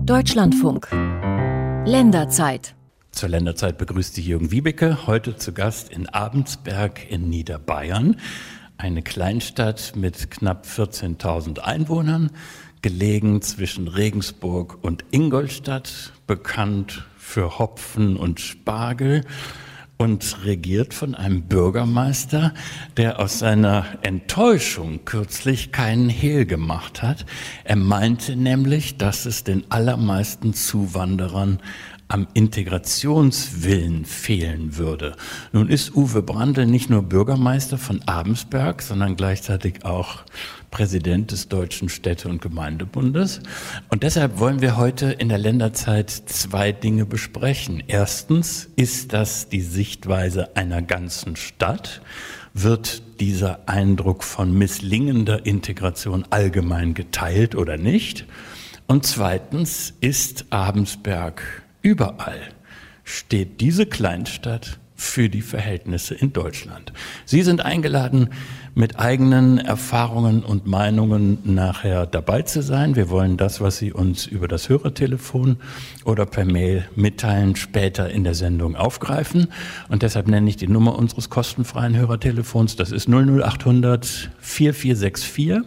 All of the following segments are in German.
Deutschlandfunk. Länderzeit. Zur Länderzeit begrüßt Sie Jürgen Wiebeke, heute zu Gast in Abensberg in Niederbayern. Eine Kleinstadt mit knapp 14.000 Einwohnern, gelegen zwischen Regensburg und Ingolstadt, bekannt für Hopfen und Spargel und regiert von einem Bürgermeister, der aus seiner Enttäuschung kürzlich keinen Hehl gemacht hat. Er meinte nämlich, dass es den allermeisten Zuwanderern am Integrationswillen fehlen würde. Nun ist Uwe Brandl nicht nur Bürgermeister von Abensberg, sondern gleichzeitig auch Präsident des Deutschen Städte- und Gemeindebundes. Und deshalb wollen wir heute in der Länderzeit zwei Dinge besprechen. Erstens, ist das die Sichtweise einer ganzen Stadt? Wird dieser Eindruck von misslingender Integration allgemein geteilt oder nicht? Und zweitens, ist Abensberg überall? Steht diese Kleinstadt für die Verhältnisse in Deutschland? Sie sind eingeladen, mit eigenen Erfahrungen und Meinungen nachher dabei zu sein. Wir wollen das, was Sie uns über das Hörertelefon oder per Mail mitteilen, später in der Sendung aufgreifen. Und deshalb nenne ich die Nummer unseres kostenfreien Hörertelefons. Das ist 00800 4464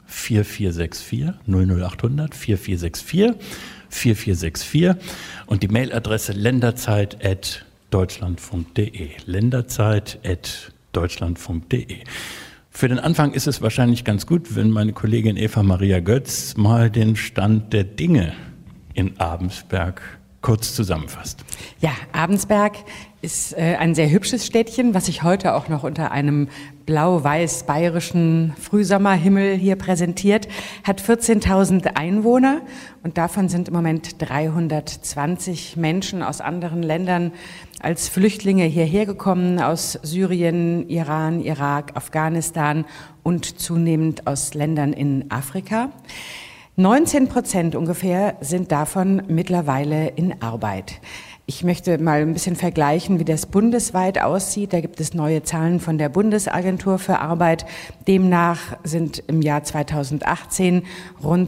4464 00800 4464 4464 und die Mailadresse länderzeit@deutschlandfunk.de. länderzeit@deutschlandfunk.de. Für den Anfang ist es wahrscheinlich ganz gut, wenn meine Kollegin Eva Maria Götz mal den Stand der Dinge in Abensberg kurz zusammenfasst. Ja, Abensberg ist ein sehr hübsches Städtchen, was sich heute auch noch unter einem blau-weiß bayerischen Frühsommerhimmel hier präsentiert, hat 14.000 Einwohner und davon sind im Moment 320 Menschen aus anderen Ländern als Flüchtlinge hierher gekommen, aus Syrien, Iran, Irak, Afghanistan und zunehmend aus Ländern in Afrika. 19% ungefähr sind davon mittlerweile in Arbeit. Ich möchte mal ein bisschen vergleichen, wie das bundesweit aussieht. Da gibt es neue Zahlen von der Bundesagentur für Arbeit. Demnach sind im Jahr 2018 rund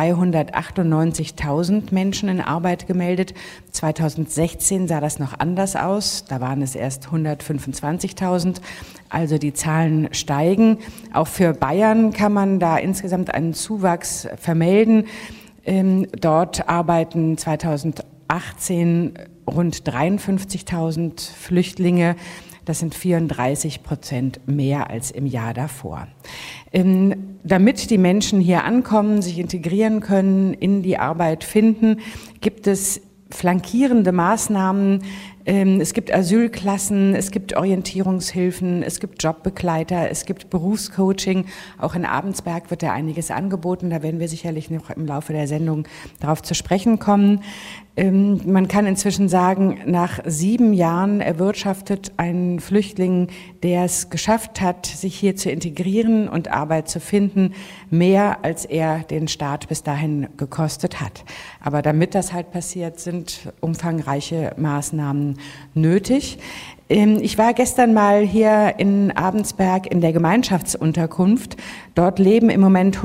298.000 Menschen in Arbeit gemeldet. 2016 sah das noch anders aus. Da waren es erst 125.000. Also die Zahlen steigen. Auch für Bayern kann man da insgesamt einen Zuwachs vermelden. Dort arbeiten 2018 rund 53.000 Flüchtlinge. Das sind 34% mehr als im Jahr davor. Damit die Menschen hier ankommen, sich integrieren können, in die Arbeit finden, gibt es flankierende Maßnahmen. Es gibt Asylklassen, es gibt Orientierungshilfen, es gibt Jobbegleiter, es gibt Berufscoaching. Auch in Abensberg wird da einiges angeboten. Da werden wir sicherlich noch im Laufe der Sendung darauf zu sprechen kommen. Man kann inzwischen sagen, nach 7 Jahren erwirtschaftet ein Flüchtling, der es geschafft hat, sich hier zu integrieren und Arbeit zu finden, mehr als er den Staat bis dahin gekostet hat. Aber damit das halt passiert, sind umfangreiche Maßnahmen nötig. Ich war gestern mal hier in Abensberg in der Gemeinschaftsunterkunft. Dort leben im Moment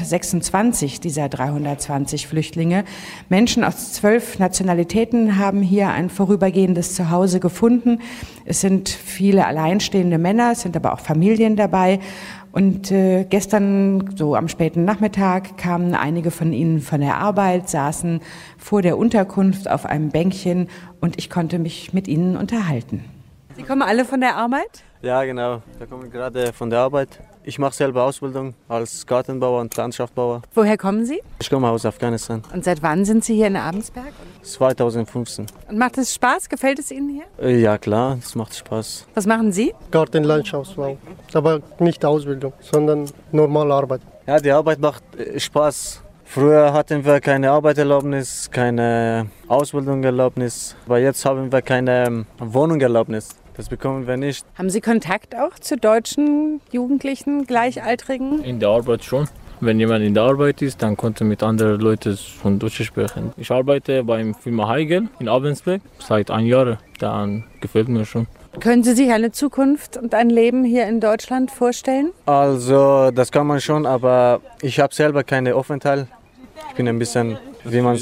126 dieser 320 Flüchtlinge. Menschen aus 12 Nationalitäten haben hier ein vorübergehendes Zuhause gefunden. Es sind viele alleinstehende Männer, es sind aber auch Familien dabei. Und gestern, so am späten Nachmittag, kamen einige von ihnen von der Arbeit, saßen vor der Unterkunft auf einem Bänkchen und ich konnte mich mit ihnen unterhalten. Sie kommen alle von der Arbeit? Ja, genau. Wir kommen gerade von der Arbeit. Ich mache selber Ausbildung als Gartenbauer und Landschaftsbauer. Woher kommen Sie? Ich komme aus Afghanistan. Und seit wann sind Sie hier in Abensberg? 2015. Und macht es Spaß? Gefällt es Ihnen hier? Ja klar, das macht Spaß. Was machen Sie? Gartenlandschaftsbau. Aber nicht Ausbildung, sondern normale Arbeit. Ja, die Arbeit macht Spaß. Früher hatten wir keine Arbeitserlaubnis, keine Ausbildungserlaubnis. Aber jetzt haben wir keine Wohnungserlaubnis. Das bekommen wir nicht. Haben Sie Kontakt auch zu deutschen Jugendlichen, Gleichaltrigen? In der Arbeit schon. Wenn jemand in der Arbeit ist, dann konnte mit anderen Leuten von Deutsch sprechen. Ich arbeite beim Firma Heigel in Abensberg seit 1 Jahr. Dann gefällt mir schon. Können Sie sich eine Zukunft und ein Leben hier in Deutschland vorstellen? Also das kann man schon, aber ich habe selber keinen Aufenthalt. Ich bin ein bisschen, wie man sagt,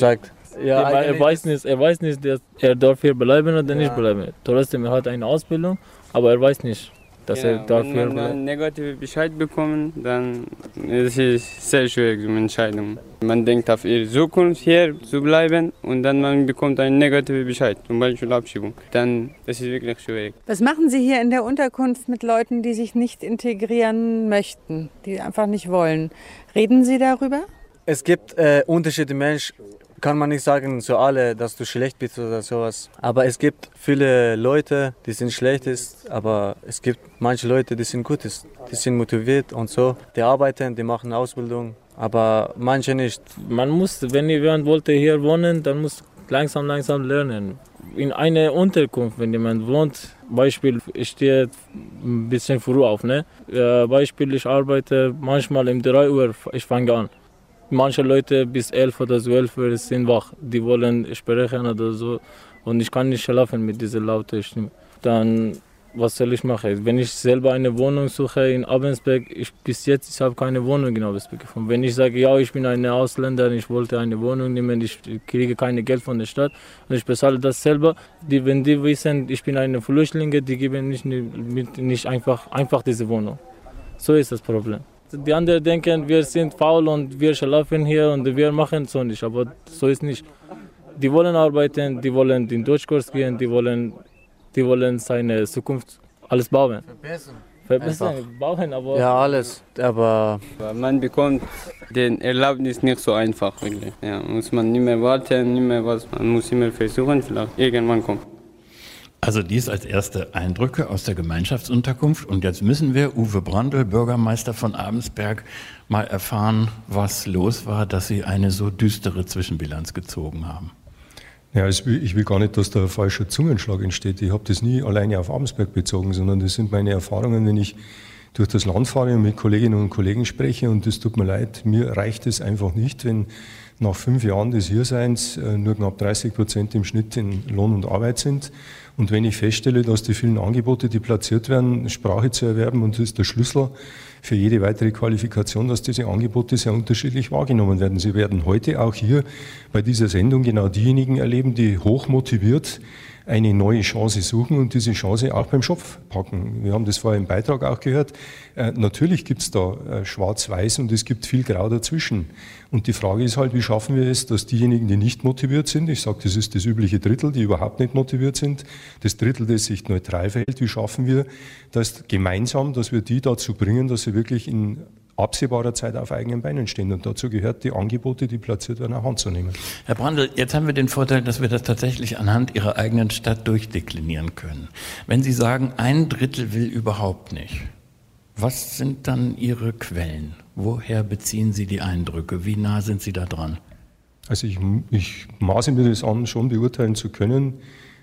Ja, er weiß nicht, dass er darf hier bleiben oder nicht bleiben. Trotzdem, er hat eine Ausbildung, aber er weiß nicht, dass er darf hier bleiben. Wenn man einen negativen Bescheid bekommt, dann ist es sehr schwierig, so eine Entscheidung. Man denkt auf ihre Zukunft hier zu bleiben und dann man bekommt einen negativen Bescheid, zum Beispiel Abschiebung. Dann ist es wirklich schwierig. Was machen Sie hier in der Unterkunft mit Leuten, die sich nicht integrieren möchten, die einfach nicht wollen? Reden Sie darüber? Es gibt unterschiedliche Menschen, kann man nicht sagen zu alle, dass du schlecht bist oder sowas. Aber es gibt viele Leute, die sind schlecht, aber es gibt manche Leute, die sind gut, die sind motiviert und so. Die arbeiten, die machen Ausbildung, aber manche nicht. Man muss, wenn jemand wollte hier wohnen, dann muss langsam lernen. In einer Unterkunft, wenn jemand wohnt, Beispiel, ich stehe ein bisschen früh auf, ne? Beispiel, ich arbeite manchmal um 3 Uhr, ich fange an. Manche Leute bis 11 oder 12 Uhr sind wach, die wollen sprechen oder so und ich kann nicht schlafen mit dieser lauten Stimme. Dann, was soll ich machen? Wenn ich selber eine Wohnung suche in Abensberg, bis jetzt ich habe keine Wohnung in Abensberg gefunden. Wenn ich sage, ja, ich bin ein Ausländer, ich wollte eine Wohnung nehmen, ich kriege kein Geld von der Stadt und ich bezahle das selber, wenn die wissen, ich bin ein Flüchtling, die geben nicht einfach diese Wohnung. So ist das Problem. Die anderen denken, wir sind faul und wir schlafen hier und wir machen so nicht, aber so ist nicht. Die wollen arbeiten, die wollen den Deutschkurs gehen, die wollen seine Zukunft alles bauen. Verbessern, bauen, aber... Ja, alles, aber... Man bekommt den Erlaubnis nicht so einfach, wirklich. Ja, muss man nicht mehr warten, nicht mehr was, man muss immer versuchen, vielleicht irgendwann kommt. Also dies als erste Eindrücke aus der Gemeinschaftsunterkunft. Und jetzt müssen wir, Uwe Brandl, Bürgermeister von Abensberg, mal erfahren, was los war, dass Sie eine so düstere Zwischenbilanz gezogen haben. Ja, ich will gar nicht, dass da ein falscher Zungenschlag entsteht. Ich habe das nie alleine auf Abensberg bezogen, sondern das sind meine Erfahrungen, wenn ich durch das Land fahre und mit Kolleginnen und Kollegen spreche. Und es tut mir leid, mir reicht es einfach nicht, wenn nach 5 Jahren des Hierseins nur knapp 30% im Schnitt in Lohn und Arbeit sind. Und wenn ich feststelle, dass die vielen Angebote, die platziert werden, Sprache zu erwerben, und das ist der Schlüssel für jede weitere Qualifikation, dass diese Angebote sehr unterschiedlich wahrgenommen werden. Sie werden heute auch hier bei dieser Sendung genau diejenigen erleben, die hochmotiviert eine neue Chance suchen und diese Chance auch beim Schopf packen. Wir haben das vorher im Beitrag auch gehört. Natürlich gibt es da schwarz-weiß und es gibt viel Grau dazwischen. Und die Frage ist halt, wie schaffen wir es, dass diejenigen, die nicht motiviert sind, ich sage, das ist das übliche Drittel, die überhaupt nicht motiviert sind, das Drittel, das sich neutral verhält, wie schaffen wir das gemeinsam, dass wir die dazu bringen, dass sie wirklich in absehbarer Zeit auf eigenen Beinen stehen. Und dazu gehört, die Angebote, die platziert werden, auch anzunehmen. Herr Brandl, jetzt haben wir den Vorteil, dass wir das tatsächlich anhand Ihrer eigenen Stadt durchdeklinieren können. Wenn Sie sagen, 1/3 will überhaupt nicht, was sind dann Ihre Quellen? Woher beziehen Sie die Eindrücke? Wie nah sind Sie da dran? Also ich maße mir das an, schon beurteilen zu können,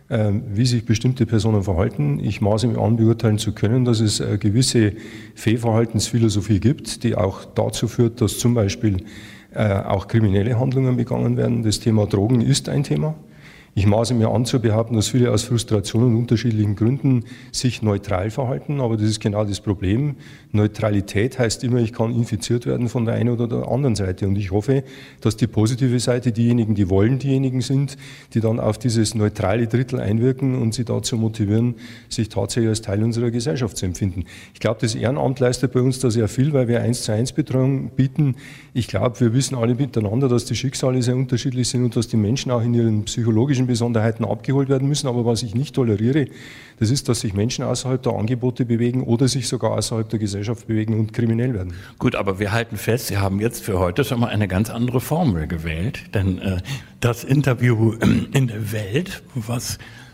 wie sich bestimmte Personen verhalten. Ich maße mir an, beurteilen zu können, dass es eine gewisse Fehlverhaltensphilosophie gibt, die auch dazu führt, dass zum Beispiel auch kriminelle Handlungen begangen werden. Das Thema Drogen ist ein Thema. Ich maße mir an zu behaupten, dass viele aus Frustration und unterschiedlichen Gründen sich neutral verhalten, aber das ist genau das Problem. Neutralität heißt immer, ich kann infiziert werden von der einen oder der anderen Seite und ich hoffe, dass die positive Seite, diejenigen, die wollen, diejenigen sind, die dann auf dieses neutrale Drittel einwirken und sie dazu motivieren, sich tatsächlich als Teil unserer Gesellschaft zu empfinden. Ich glaube, das Ehrenamt leistet bei uns da sehr viel, weil wir 1:1 Betreuung bieten. Ich glaube, wir wissen alle miteinander, dass die Schicksale sehr unterschiedlich sind und dass die Menschen auch in ihren psychologischen Besonderheiten abgeholt werden müssen. Aber was ich nicht toleriere, das ist, dass sich Menschen außerhalb der Angebote bewegen oder sich sogar außerhalb der Gesellschaft bewegen und kriminell werden. Gut, aber wir halten fest, Sie haben jetzt für heute schon mal eine ganz andere Formel gewählt. Denn das Interview in der Welt, was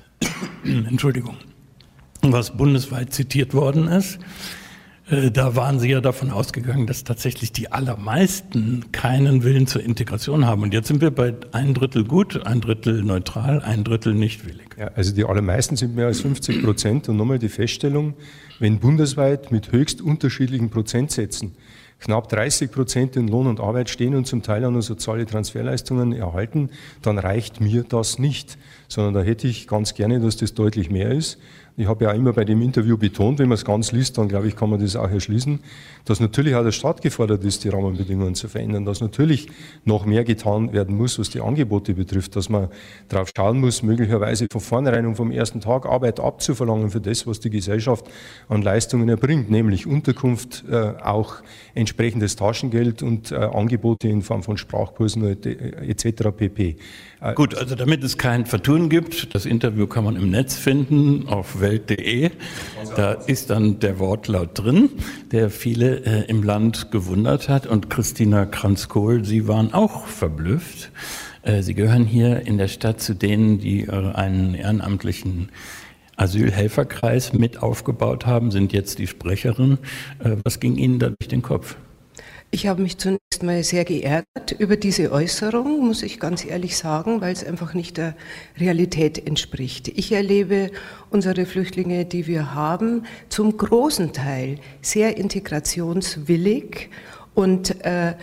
bundesweit zitiert worden ist, da waren Sie ja davon ausgegangen, dass tatsächlich die allermeisten keinen Willen zur Integration haben. Und jetzt sind wir bei 1/3 gut, 1/3 neutral, 1/3 nicht willig. Ja, also die allermeisten sind mehr als 50%. Und nochmal die Feststellung, wenn bundesweit mit höchst unterschiedlichen Prozentsätzen knapp 30% in Lohn und Arbeit stehen und zum Teil auch noch soziale Transferleistungen erhalten, dann reicht mir das nicht. Sondern da hätte ich ganz gerne, dass das deutlich mehr ist. Ich habe ja immer bei dem Interview betont, wenn man es ganz liest, dann glaube ich, kann man das auch erschließen, dass natürlich auch der Staat gefordert ist, die Rahmenbedingungen zu verändern, dass natürlich noch mehr getan werden muss, was die Angebote betrifft, dass man darauf schauen muss, möglicherweise von vornherein und vom ersten Tag Arbeit abzuverlangen für das, was die Gesellschaft an Leistungen erbringt, nämlich Unterkunft, auch entsprechendes Taschengeld und Angebote in Form von Sprachkursen etc. pp. Gut, also damit es kein Vertun gibt, das Interview kann man im Netz finden, auf welt.de. Da ist dann der Wortlaut drin, der viele im Land gewundert hat. Und Christina Kranz-Kohl, Sie waren auch verblüfft. Sie gehören hier in der Stadt zu denen, die einen ehrenamtlichen Asylhelferkreis mit aufgebaut haben, sind jetzt die Sprecherin. Was ging Ihnen da durch den Kopf? Ich habe mich zunächst mal sehr geärgert über diese Äußerung, muss ich ganz ehrlich sagen, weil es einfach nicht der Realität entspricht. Ich erlebe unsere Flüchtlinge, die wir haben, zum großen Teil sehr integrationswillig. Und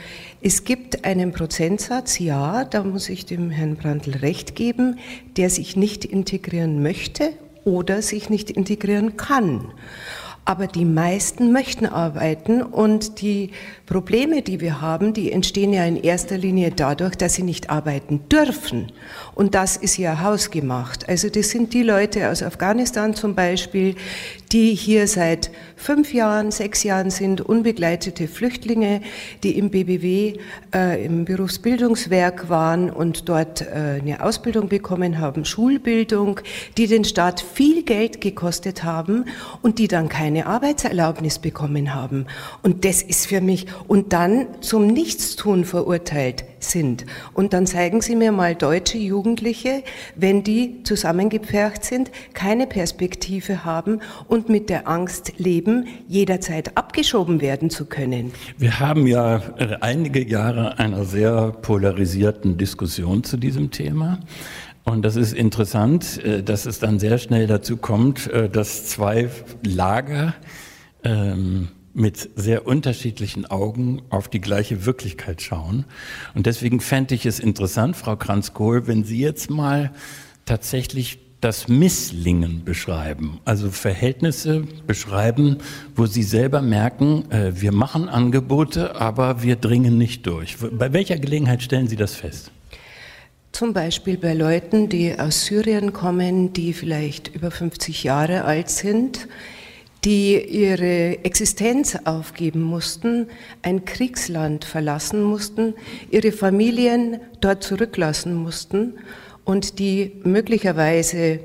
es gibt einen Prozentsatz, ja, da muss ich dem Herrn Brandl recht geben, der sich nicht integrieren möchte oder sich nicht integrieren kann. Aber die meisten möchten arbeiten und die Probleme, die wir haben, die entstehen ja in erster Linie dadurch, dass sie nicht arbeiten dürfen. Und das ist ja hausgemacht. Also das sind die Leute aus Afghanistan zum Beispiel, die hier seit 5 Jahren, 6 Jahren sind, unbegleitete Flüchtlinge, die im BBW, im Berufsbildungswerk waren und dort eine Ausbildung bekommen haben, Schulbildung, die den Staat viel Geld gekostet haben und die dann keine Arbeitserlaubnis bekommen haben. Und das ist für mich, und dann zum Nichtstun verurteilt sind. Und dann zeigen Sie mir mal deutsche Jugendliche, wenn die zusammengepfercht sind, keine Perspektive haben und mit der Angst leben, jederzeit abgeschoben werden zu können. Wir haben ja einige Jahre einer sehr polarisierten Diskussion zu diesem Thema. Und das ist interessant, dass es dann sehr schnell dazu kommt, dass 2 Lager mit sehr unterschiedlichen Augen auf die gleiche Wirklichkeit schauen. Und deswegen fände ich es interessant, Frau Kranz-Kohl, wenn Sie jetzt mal tatsächlich das Misslingen beschreiben, also Verhältnisse beschreiben, wo Sie selber merken, wir machen Angebote, aber wir dringen nicht durch. Bei welcher Gelegenheit stellen Sie das fest? Zum Beispiel bei Leuten, die aus Syrien kommen, die vielleicht über 50 Jahre alt sind, die ihre Existenz aufgeben mussten, ein Kriegsland verlassen mussten, ihre Familien dort zurücklassen mussten und die möglicherweise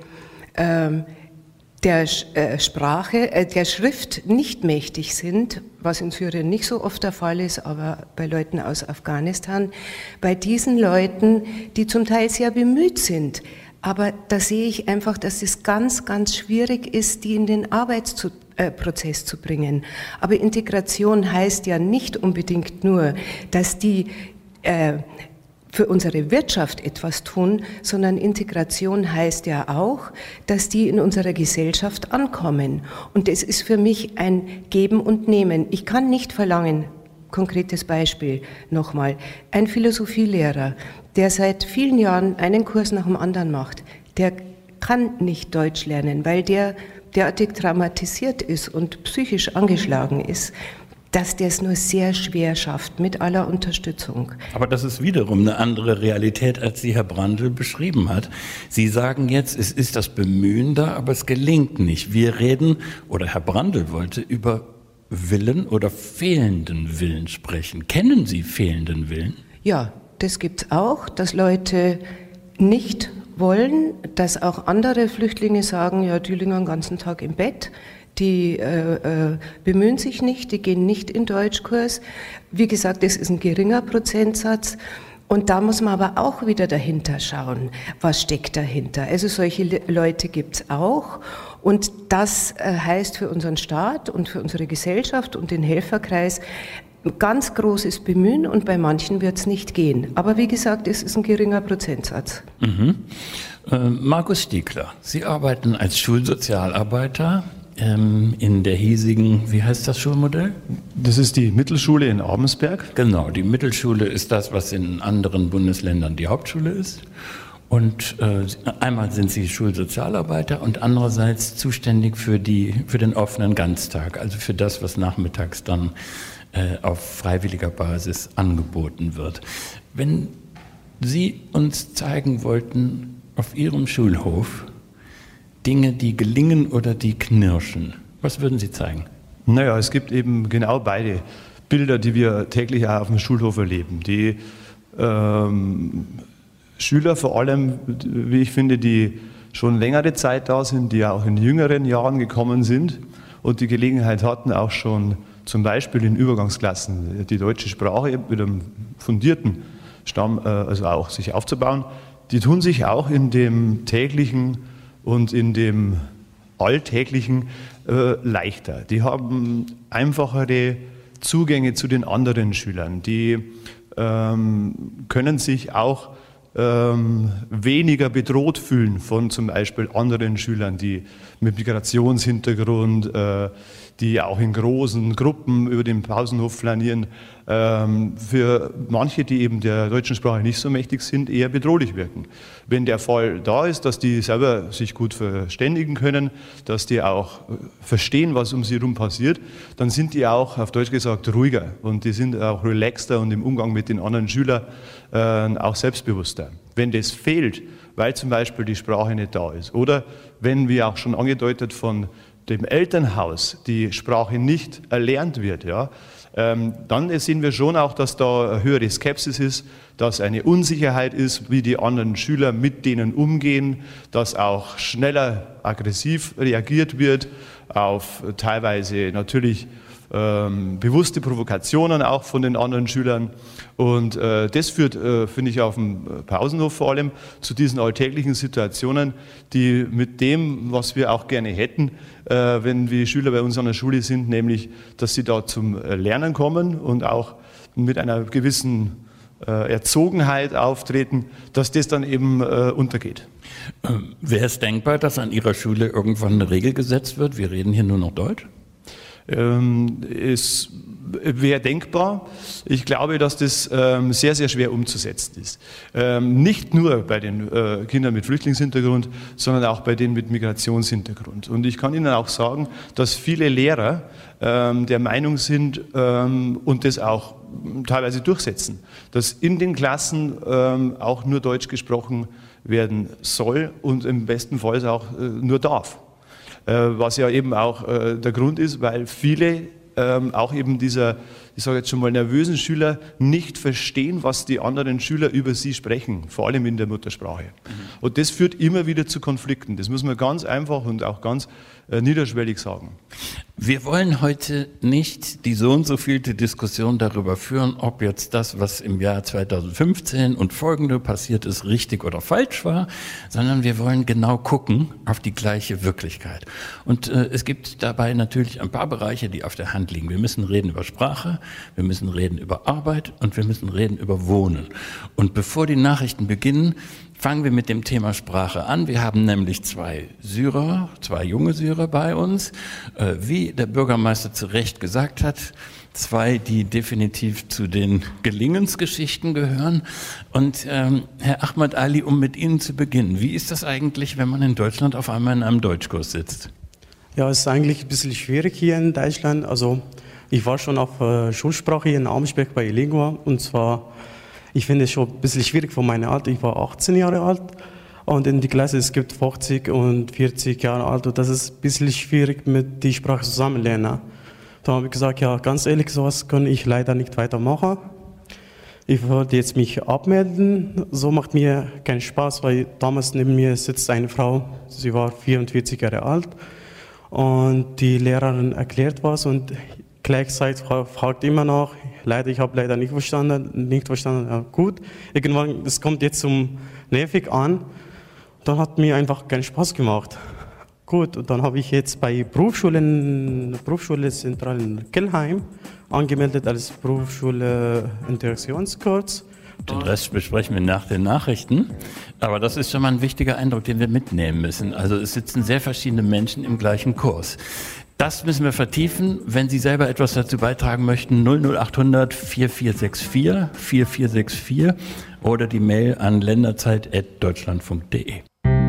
der Schrift nicht mächtig sind, was in Syrien nicht so oft der Fall ist, aber bei Leuten aus Afghanistan, bei diesen Leuten, die zum Teil sehr bemüht sind. Aber da sehe ich einfach, dass es ganz, ganz schwierig ist, die in den Arbeitsprozess zu bringen. Aber Integration heißt ja nicht unbedingt nur, dass die für unsere Wirtschaft etwas tun, sondern Integration heißt ja auch, dass die in unserer Gesellschaft ankommen. Und es ist für mich ein Geben und Nehmen. Ich kann nicht verlangen, konkretes Beispiel nochmal, ein Philosophielehrer, der seit vielen Jahren einen Kurs nach dem anderen macht, der kann nicht Deutsch lernen, weil der derartig traumatisiert ist und psychisch angeschlagen ist, dass der es nur sehr schwer schafft, mit aller Unterstützung. Aber das ist wiederum eine andere Realität, als sie Herr Brandl beschrieben hat. Sie sagen jetzt, es ist das Bemühen da, aber es gelingt nicht. Wir reden, oder Herr Brandl wollte, über Willen oder fehlenden Willen sprechen. Kennen Sie fehlenden Willen? Ja, das gibt's auch, dass Leute nicht wollen, dass auch andere Flüchtlinge sagen, ja, die liegen den ganzen Tag im Bett. Die bemühen sich nicht, die gehen nicht in Deutschkurs. Wie gesagt, das ist ein geringer Prozentsatz. Und da muss man aber auch wieder dahinter schauen, was steckt dahinter. Also solche Leute gibt's auch. Und das heißt für unseren Staat und für unsere Gesellschaft und den Helferkreis ganz großes Bemühen und bei manchen wird's nicht gehen. Aber wie gesagt, es ist ein geringer Prozentsatz. Markus Stiegler, Sie arbeiten als Schulsozialarbeiter in der hiesigen, wie heißt das Schulmodell? Das ist die Mittelschule in Abensberg. Genau, die Mittelschule ist das, was in anderen Bundesländern die Hauptschule ist. Und einmal sind Sie Schulsozialarbeiter und andererseits zuständig für den offenen Ganztag, also für das, was nachmittags dann auf freiwilliger Basis angeboten wird. Wenn Sie uns zeigen wollten auf Ihrem Schulhof Dinge, die gelingen oder die knirschen, was würden Sie zeigen? Naja, es gibt eben genau beide Bilder, die wir täglich auch auf dem Schulhof erleben. Die Schüler vor allem, wie ich finde, die schon längere Zeit da sind, die auch in jüngeren Jahren gekommen sind und die Gelegenheit hatten, auch schon zum Beispiel in Übergangsklassen die deutsche Sprache mit einem fundierten Stamm, also auch sich aufzubauen, die tun sich auch in dem täglichen und in dem alltäglichen leichter. Die haben einfachere Zugänge zu den anderen Schülern. Die können sich auch weniger bedroht fühlen von zum Beispiel anderen Schülern, die mit Migrationshintergrund, die auch in großen Gruppen über den Pausenhof flanieren, für manche, die eben der deutschen Sprache nicht so mächtig sind, eher bedrohlich wirken. Wenn der Fall da ist, dass die selber sich gut verständigen können, dass die auch verstehen, was um sie herum passiert, dann sind die auch, auf Deutsch gesagt, ruhiger und die sind auch relaxter und im Umgang mit den anderen Schülern auch selbstbewusster. Wenn das fehlt, weil zum Beispiel die Sprache nicht da ist oder wenn, wie auch schon angedeutet, von dem Elternhaus die Sprache nicht erlernt wird, ja, dann sehen wir schon auch, dass da eine höhere Skepsis ist, dass eine Unsicherheit ist, wie die anderen Schüler mit denen umgehen, dass auch schneller aggressiv reagiert wird auf teilweise natürlich bewusste Provokationen auch von den anderen Schülern. Und das führt, finde ich, auf dem Pausenhof vor allem zu diesen alltäglichen Situationen, die mit dem, was wir auch gerne hätten, wenn wir Schüler bei uns an der Schule sind, nämlich, dass sie da zum Lernen kommen und auch mit einer gewissen Erzogenheit auftreten, dass das dann eben untergeht. Wäre es denkbar, dass an Ihrer Schule irgendwann eine Regel gesetzt wird? Wir reden hier nur noch Deutsch? Es wäre denkbar. Ich glaube, dass das sehr, sehr schwer umzusetzen ist. Nicht nur bei den Kindern mit Flüchtlingshintergrund, sondern auch bei denen mit Migrationshintergrund. Und ich kann Ihnen auch sagen, dass viele Lehrer der Meinung sind und das auch teilweise durchsetzen, dass in den Klassen auch nur Deutsch gesprochen werden soll und im besten Fall auch nur darf. Was ja eben auch der Grund ist, weil viele auch eben dieser, ich sage jetzt schon mal, nervösen Schüler nicht verstehen, was die anderen Schüler über sie sprechen, vor allem in der Muttersprache. Und das führt immer wieder zu Konflikten. Das muss man ganz einfach und auch ganz niederschwellig sagen. Wir wollen heute nicht die so und so vielte Diskussion darüber führen, ob jetzt das, was im Jahr 2015 und folgende passiert ist, richtig oder falsch war, sondern wir wollen genau gucken auf die gleiche Wirklichkeit. Und es gibt dabei natürlich ein paar Bereiche, die auf der Hand liegen. Wir müssen reden über Sprache, wir müssen reden über Arbeit und wir müssen reden über Wohnen. Und bevor die Nachrichten beginnen, fangen wir mit dem Thema Sprache an. Wir haben nämlich zwei junge Syrer bei uns, wie der Bürgermeister zu Recht gesagt hat, zwei, die definitiv zu den Gelingensgeschichten gehören. Und Herr Ahmad Ali, um mit Ihnen zu beginnen, wie ist das eigentlich, wenn man in Deutschland auf einmal in einem Deutschkurs sitzt? Ja, es ist eigentlich ein bisschen schwierig hier in Deutschland. Also ich war schon auf Schulsprache hier in Amsberg bei Lingua und zwar, ich finde es schon ein bisschen schwierig von meiner Alter. Ich war 18 Jahre alt und in die Klasse, es gibt 40 und 40 Jahre alt und das ist ein bisschen schwierig mit die Sprache zusammenlernen. Da habe ich gesagt, ja, ganz ehrlich, sowas kann ich leider nicht weitermachen. Ich wollte jetzt mich abmelden, so macht mir keinen Spaß, weil damals neben mir sitzt eine Frau, sie war 44 Jahre alt und die Lehrerin erklärt was und gleichzeitig fragt immer noch, ich habe leider nicht verstanden, ja, gut. Irgendwann, das kommt jetzt zum nervig an, dann hat mir einfach keinen Spaß gemacht. Gut, und dann habe ich jetzt bei Berufsschule Zentral in Kelheim angemeldet als Berufsschule Integrationskurs. Den Rest besprechen wir nach den Nachrichten. Aber das ist schon mal ein wichtiger Eindruck, den wir mitnehmen müssen. Also es sitzen sehr verschiedene Menschen im gleichen Kurs. Das müssen wir vertiefen. Wenn Sie selber etwas dazu beitragen möchten, 00800 4464 4464 oder die Mail an länderzeit@deutschlandfunk.de.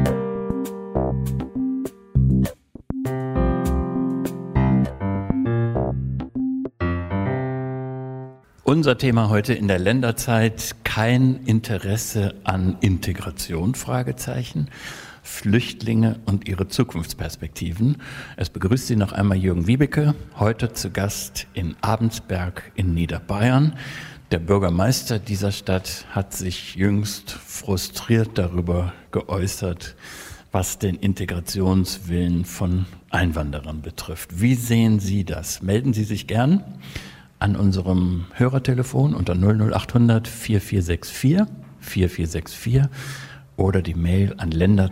Unser Thema heute in der Länderzeit: kein Interesse an Integration? Fragezeichen. Flüchtlinge und ihre Zukunftsperspektiven. Es begrüßt Sie noch einmal Jürgen Wiebeke, heute zu Gast in Abensberg in Niederbayern. Der Bürgermeister dieser Stadt hat sich jüngst frustriert darüber geäußert, was den Integrationswillen von Einwanderern betrifft. Wie sehen Sie das? Melden Sie sich gern an unserem Hörertelefon unter 00800 4464 4464 oder die Mail an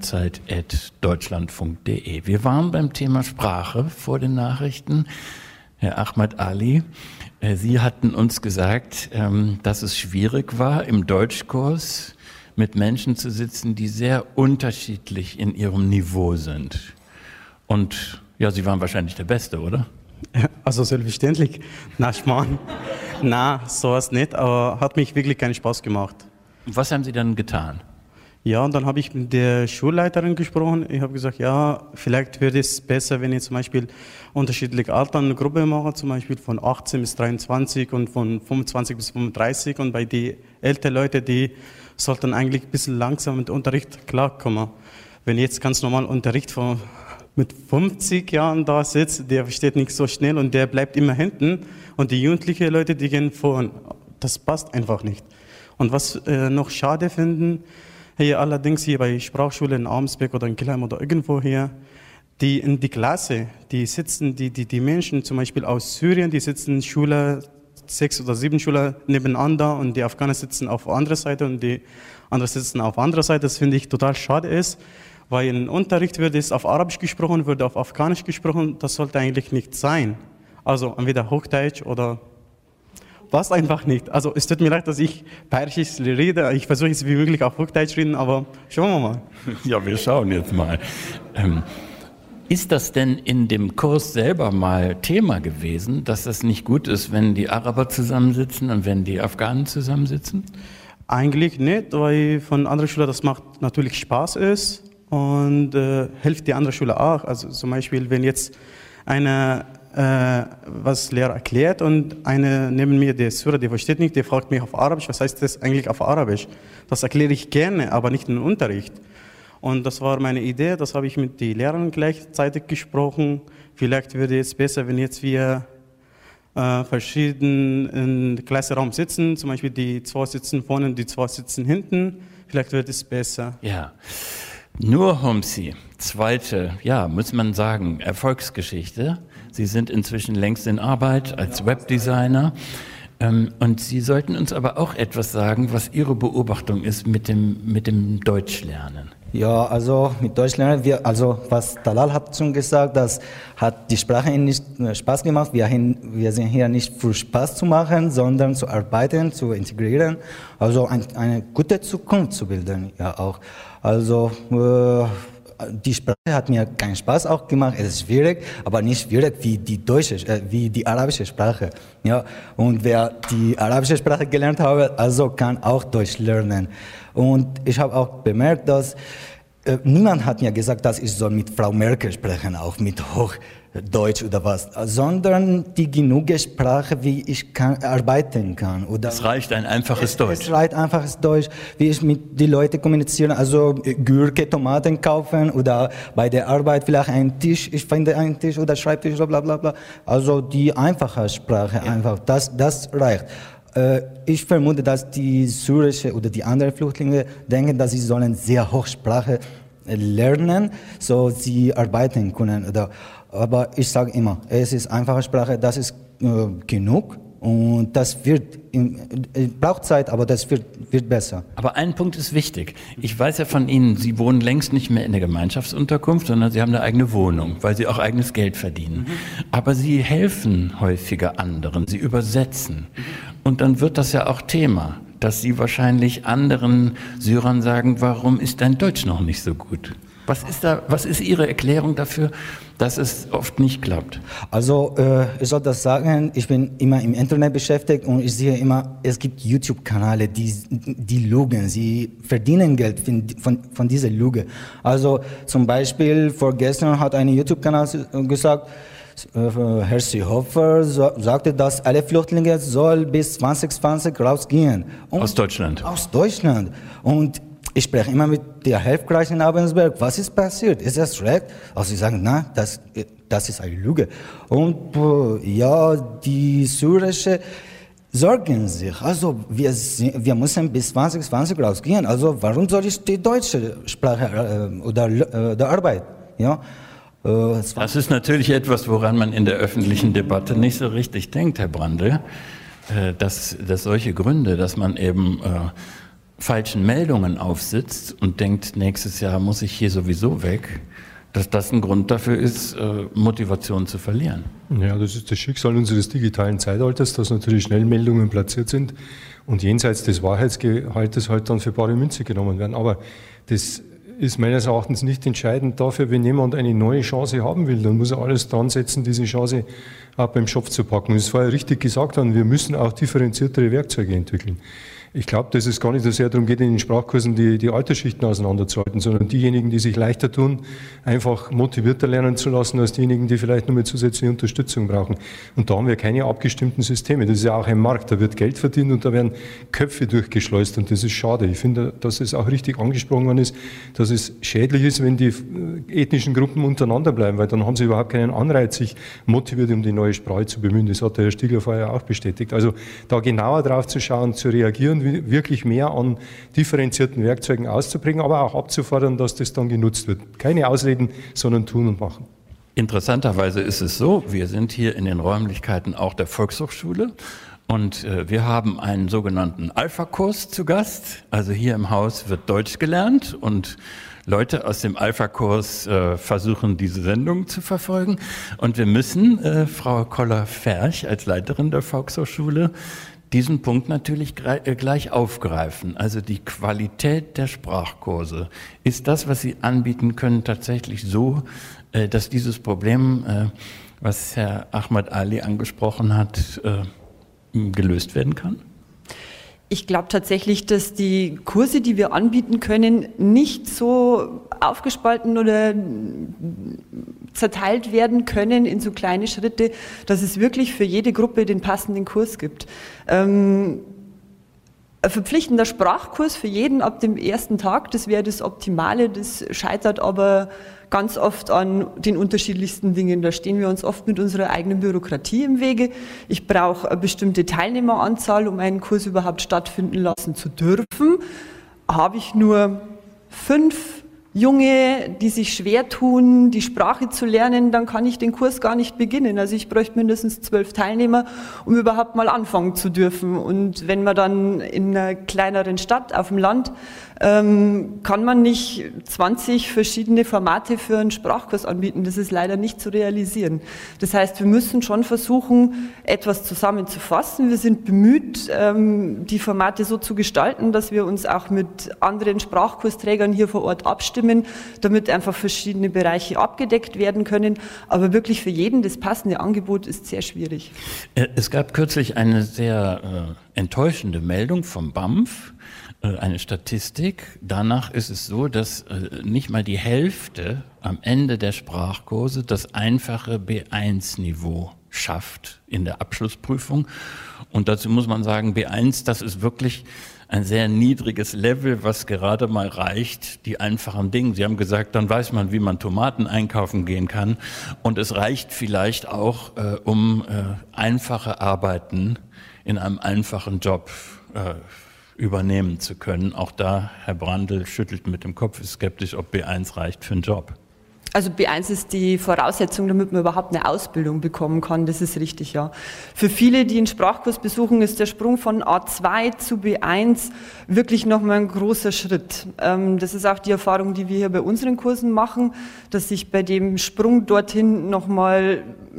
länderzeit@deutschlandfunk.de. Wir waren beim Thema Sprache vor den Nachrichten. Herr Ahmad Ali, Sie hatten uns gesagt, dass es schwierig war, im Deutschkurs mit Menschen zu sitzen, die sehr unterschiedlich in ihrem Niveau sind. Und ja, Sie waren wahrscheinlich der Beste, oder? Also selbstverständlich. Na, Schmarrn. Na, sowas nicht, aber hat mich wirklich keinen Spaß gemacht. Was haben Sie dann getan? Ja, und dann habe ich mit der Schulleiterin gesprochen. Ich habe gesagt, ja, vielleicht wäre es besser, wenn ich zum Beispiel unterschiedliche Alter eine Gruppe mache, zum Beispiel von 18 bis 23 und von 25 bis 35. Und bei den älteren Leuten, die sollten eigentlich ein bisschen langsam mit Unterricht klarkommen. Wenn jetzt ganz normal Unterricht mit 50 Jahren da sitzt, der versteht nicht so schnell und der bleibt immer hinten. Und die jugendlichen Leute, die gehen vorn. Das passt einfach nicht. Und was noch schade finden, hier allerdings hier bei Sprachschule in Abensberg oder in Kelheim oder irgendwo hier, die in die Klasse, die sitzen, die Menschen zum Beispiel aus Syrien, die sitzen Schüler, 6 oder 7 Schüler nebeneinander und die Afghanen sitzen auf der anderen Seite und die anderen sitzen auf der anderen Seite. Das finde ich total schade ist, weil im Unterricht wird es auf Arabisch gesprochen, wird auf Afghanisch gesprochen. Das sollte eigentlich nicht sein. Also entweder Hochdeutsch oder passt einfach nicht. Also es tut mir leid, dass ich bayerisch rede. Ich versuche es wie möglich auf Hochdeutsch reden, aber schauen wir mal. Ja, wir schauen jetzt mal. Ist das denn in dem Kurs selber mal Thema gewesen, dass das nicht gut ist, wenn die Araber zusammensitzen und wenn die Afghanen zusammensitzen? Eigentlich nicht, weil von anderen Schülern das macht natürlich Spaß ist und hilft die andere Schüler auch. Also zum Beispiel, wenn jetzt einer was Lehrer erklärt und eine neben mir, der Syrer, der versteht nicht, der fragt mich auf Arabisch, was heißt das eigentlich auf Arabisch? Das erkläre ich gerne, aber nicht im Unterricht. Und das war meine Idee, das habe ich mit den Lehrern gleichzeitig gesprochen. Vielleicht würde es besser, wenn jetzt wir verschieden im Klassenraum sitzen, zum Beispiel die 2 sitzen vorne und die 2 sitzen hinten. Vielleicht wird es besser. Ja. Nur Homsi, zweite, ja, muss man sagen, Erfolgsgeschichte. Sie sind inzwischen längst in Arbeit als Webdesigner. Und Sie sollten uns aber auch etwas sagen, was Ihre Beobachtung ist mit dem Deutschlernen. Ja, also mit Deutschlernen, was Talal hat schon gesagt, das hat die Sprache nicht Spaß gemacht. Wir sind hier nicht für Spaß zu machen, sondern zu arbeiten, zu integrieren, also eine gute Zukunft zu bilden, ja auch. Also die Sprache hat mir keinen Spaß auch gemacht. Es ist schwierig, aber nicht schwierig wie die arabische Sprache. Ja, und wer die arabische Sprache gelernt hat, also kann auch Deutsch lernen. Und ich habe auch bemerkt, dass niemand hat mir gesagt, dass ich soll mit Frau Merkel sprechen, auch mit Hochdeutsch oder was, sondern die genug Sprache, wie ich arbeiten kann. Oder es reicht ein einfaches Deutsch. Es reicht einfaches Deutsch, wie ich mit den Leuten kommunizieren, also Gurke, Tomaten kaufen oder bei der Arbeit vielleicht einen Tisch, ich finde einen Tisch oder Schreibtisch, bla bla bla. Also die einfache Sprache, einfach, das reicht. Ich vermute, dass die syrische oder die anderen Flüchtlinge denken, dass sie sollen sehr Hochsprache lernen, so sie arbeiten können. Aber ich sage immer, es ist einfache Sprache, das ist genug und das braucht Zeit, aber das wird besser. Aber ein Punkt ist wichtig. Ich weiß ja von Ihnen, Sie wohnen längst nicht mehr in der Gemeinschaftsunterkunft, sondern Sie haben eine eigene Wohnung, weil Sie auch eigenes Geld verdienen. Aber Sie helfen häufiger anderen, Sie übersetzen. Und dann wird das ja auch Thema, dass Sie wahrscheinlich anderen Syrern sagen, warum ist dein Deutsch noch nicht so gut? Was ist Ihre Erklärung dafür, dass es oft nicht klappt? Also ich soll das sagen, ich bin immer im Internet beschäftigt und ich sehe immer, es gibt YouTube-Kanäle, die lügen, sie verdienen Geld von dieser Lüge. Also zum Beispiel vorgestern hat ein YouTube-Kanal gesagt, Herr Seehofer sagte, dass alle Flüchtlinge soll bis 2020 rausgehen. Aus Deutschland? Aus Deutschland. Und ich spreche immer mit der Hilfskreis in Abensberg. Was ist passiert? Ist das recht? Also sie sagen, na, das ist eine Lüge. Und ja, die Syrische sorgen sich. Also wir müssen bis 2020 rausgehen. Also warum soll ich die deutsche Sprache oder der Arbeit? Ja. Das ist natürlich etwas, woran man in der öffentlichen Debatte nicht so richtig denkt, Herr Brandl, dass solche Gründe, dass man eben falschen Meldungen aufsitzt und denkt, nächstes Jahr muss ich hier sowieso weg, dass das ein Grund dafür ist, Motivation zu verlieren. Ja, das ist das Schicksal unseres digitalen Zeitalters, dass natürlich Schnellmeldungen platziert sind und jenseits des Wahrheitsgehaltes halt dann für bare Münze genommen werden. Aber das ist meines Erachtens nicht entscheidend dafür, wenn jemand eine neue Chance haben will, dann muss er alles dran setzen, diese Chance auch beim Schopf zu packen. Und es war ja richtig gesagt worden, wir müssen auch differenziertere Werkzeuge entwickeln. Ich glaube, dass es gar nicht so sehr darum geht, in den Sprachkursen die Altersschichten auseinanderzuhalten, sondern diejenigen, die sich leichter tun, einfach motivierter lernen zu lassen, als diejenigen, die vielleicht nur mehr zusätzliche Unterstützung brauchen. Und da haben wir keine abgestimmten Systeme. Das ist ja auch ein Markt, da wird Geld verdient und da werden Köpfe durchgeschleust und das ist schade. Ich finde, dass es auch richtig angesprochen worden ist, dass es schädlich ist, wenn die ethnischen Gruppen untereinander bleiben, weil dann haben sie überhaupt keinen Anreiz, sich motiviert um die neue Sprache zu bemühen. Das hat der Herr Stiegler vorher auch bestätigt. Also da genauer drauf zu schauen, zu reagieren, wirklich mehr an differenzierten Werkzeugen auszubringen, aber auch abzufordern, dass das dann genutzt wird. Keine Ausreden, sondern tun und machen. Interessanterweise ist es so, wir sind hier in den Räumlichkeiten auch der Volkshochschule und wir haben einen sogenannten Alpha-Kurs zu Gast. Also hier im Haus wird Deutsch gelernt und Leute aus dem Alpha-Kurs versuchen, diese Sendung zu verfolgen. Und wir müssen, Frau Koller-Ferch als Leiterin der Volkshochschule, diesen Punkt natürlich gleich aufgreifen. Also die Qualität der Sprachkurse. Ist das, was Sie anbieten können, tatsächlich so, dass dieses Problem, was Herr Ahmad Ali angesprochen hat, gelöst werden kann? Ich glaube tatsächlich, dass die Kurse, die wir anbieten können, nicht so aufgespalten oder zerteilt werden können in so kleine Schritte, dass es wirklich für jede Gruppe den passenden Kurs gibt. Ein verpflichtender Sprachkurs für jeden ab dem ersten Tag, das wäre das Optimale, das scheitert aber ganz oft an den unterschiedlichsten Dingen. Da stehen wir uns oft mit unserer eigenen Bürokratie im Wege. Ich brauche eine bestimmte Teilnehmeranzahl, um einen Kurs überhaupt stattfinden lassen zu dürfen. Habe ich nur 5 Junge, die sich schwer tun, die Sprache zu lernen, dann kann ich den Kurs gar nicht beginnen. Also ich bräuchte mindestens 12 Teilnehmer, um überhaupt mal anfangen zu dürfen. Und wenn man dann in einer kleineren Stadt auf dem Land, kann man nicht 20 verschiedene Formate für einen Sprachkurs anbieten. Das ist leider nicht zu realisieren. Das heißt, wir müssen schon versuchen, etwas zusammenzufassen. Wir sind bemüht, die Formate so zu gestalten, dass wir uns auch mit anderen Sprachkursträgern hier vor Ort abstimmen, damit einfach verschiedene Bereiche abgedeckt werden können. Aber wirklich für jeden das passende Angebot ist sehr schwierig. Es gab kürzlich eine sehr enttäuschende Meldung vom BAMF, eine Statistik. Danach ist es so, dass nicht mal die Hälfte am Ende der Sprachkurse das einfache B1-Niveau schafft in der Abschlussprüfung. Und dazu muss man sagen, B1, das ist wirklich ein sehr niedriges Level, was gerade mal reicht, die einfachen Dinge. Sie haben gesagt, dann weiß man, wie man Tomaten einkaufen gehen kann. Und es reicht vielleicht auch, um einfache Arbeiten in einem einfachen Job übernehmen zu können. Auch da, Herr Brandl schüttelt mit dem Kopf, ist skeptisch, ob B1 reicht für einen Job. Also B1 ist die Voraussetzung, damit man überhaupt eine Ausbildung bekommen kann, das ist richtig, ja. Für viele, die einen Sprachkurs besuchen, ist der Sprung von A2 zu B1 wirklich nochmal ein großer Schritt. Das ist auch die Erfahrung, die wir hier bei unseren Kursen machen, dass sich bei dem Sprung dorthin nochmal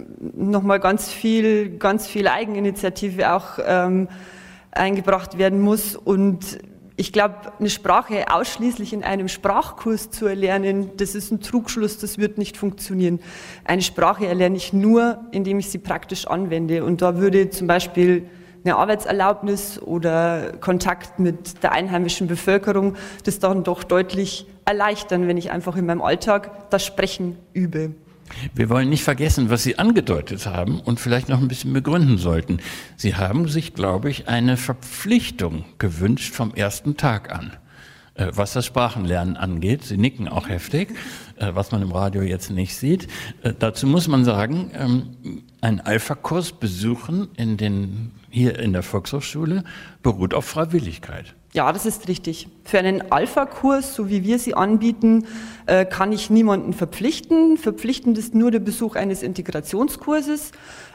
ganz viel Eigeninitiative auch eingebracht werden muss. Und Ich glaube, eine Sprache ausschließlich in einem Sprachkurs zu erlernen, das ist ein Trugschluss, das wird nicht funktionieren. Eine Sprache erlerne ich nur, indem ich sie praktisch anwende. Und da würde zum Beispiel eine Arbeitserlaubnis oder Kontakt mit der einheimischen Bevölkerung das dann doch deutlich erleichtern, wenn ich einfach in meinem Alltag das Sprechen übe. Wir wollen nicht vergessen, was Sie angedeutet haben und vielleicht noch ein bisschen begründen sollten. Sie haben sich, glaube ich, eine Verpflichtung gewünscht vom ersten Tag an, was das Sprachenlernen angeht. Sie nicken auch heftig, was man im Radio jetzt nicht sieht. Dazu muss man sagen, einen Alpha-Kurs besuchen hier in der Volkshochschule beruht auf Freiwilligkeit. Ja, das ist richtig. Für einen Alpha-Kurs, so wie wir sie anbieten, kann ich niemanden verpflichten. Verpflichtend ist nur der Besuch eines Integrationskurses.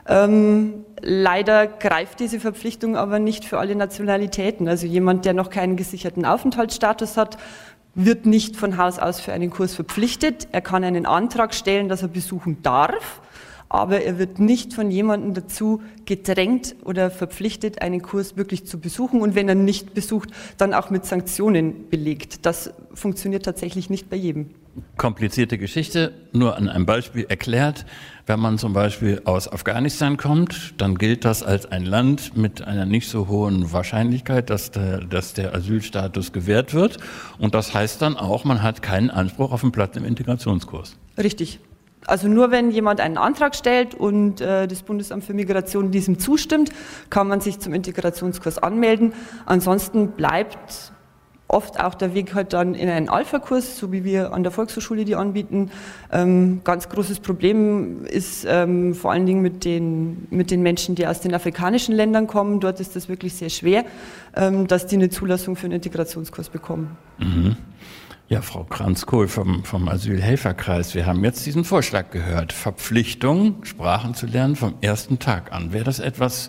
Leider greift diese Verpflichtung aber nicht für alle Nationalitäten. Also jemand, der noch keinen gesicherten Aufenthaltsstatus hat, wird nicht von Haus aus für einen Kurs verpflichtet. Er kann einen Antrag stellen, dass er besuchen darf. Aber er wird nicht von jemandem dazu gedrängt oder verpflichtet, einen Kurs wirklich zu besuchen. Und wenn er nicht besucht, dann auch mit Sanktionen belegt. Das funktioniert tatsächlich nicht bei jedem. Komplizierte Geschichte, nur an einem Beispiel erklärt. Wenn man zum Beispiel aus Afghanistan kommt, dann gilt das als ein Land mit einer nicht so hohen Wahrscheinlichkeit, dass der Asylstatus gewährt wird. Und das heißt dann auch, man hat keinen Anspruch auf einen Platz im Integrationskurs. Richtig. Also nur wenn jemand einen Antrag stellt und das Bundesamt für Migration diesem zustimmt, kann man sich zum Integrationskurs anmelden. Ansonsten bleibt oft auch der Weg halt dann in einen Alpha-Kurs, so wie wir an der Volkshochschule die anbieten. Ganz großes Problem ist vor allen Dingen mit den Menschen, die aus den afrikanischen Ländern kommen. Dort ist das wirklich sehr schwer, dass die eine Zulassung für einen Integrationskurs bekommen. Mhm. Ja, Frau Kranz-Kohl vom Asylhelferkreis, wir haben jetzt diesen Vorschlag gehört, Verpflichtung, Sprachen zu lernen vom ersten Tag an. Wäre das etwas,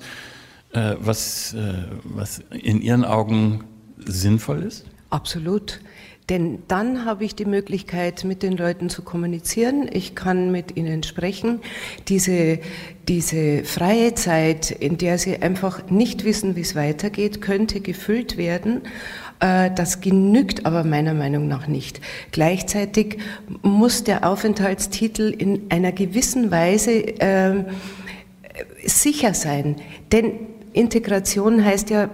was in Ihren Augen sinnvoll ist? Absolut. Denn dann habe ich die Möglichkeit, mit den Leuten zu kommunizieren. Ich kann mit ihnen sprechen. Diese freie Zeit, in der sie einfach nicht wissen, wie es weitergeht, könnte gefüllt werden. Das genügt aber meiner Meinung nach nicht. Gleichzeitig muss der Aufenthaltstitel in einer gewissen Weise sicher sein. Denn Integration heißt ja,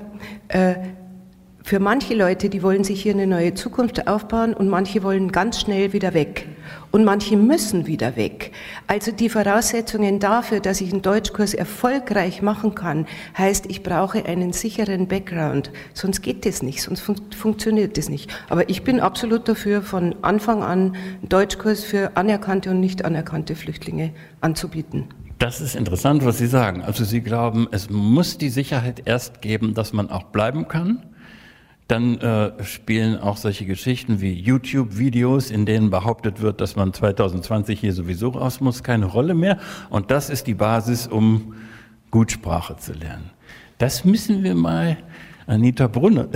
für manche Leute, die wollen sich hier eine neue Zukunft aufbauen und manche wollen ganz schnell wieder weg. Und manche müssen wieder weg. Also die Voraussetzungen dafür, dass ich einen Deutschkurs erfolgreich machen kann, heißt, ich brauche einen sicheren Background. Sonst geht das nicht, sonst funktioniert das nicht. Aber ich bin absolut dafür, von Anfang an einen Deutschkurs für anerkannte und nicht anerkannte Flüchtlinge anzubieten. Das ist interessant, was Sie sagen. Also Sie glauben, es muss die Sicherheit erst geben, dass man auch bleiben kann. Dann spielen auch solche Geschichten wie YouTube-Videos, in denen behauptet wird, dass man 2020 hier sowieso raus muss, keine Rolle mehr. Und das ist die Basis, um gut Sprache zu lernen. Das müssen wir mal, Anita Brunner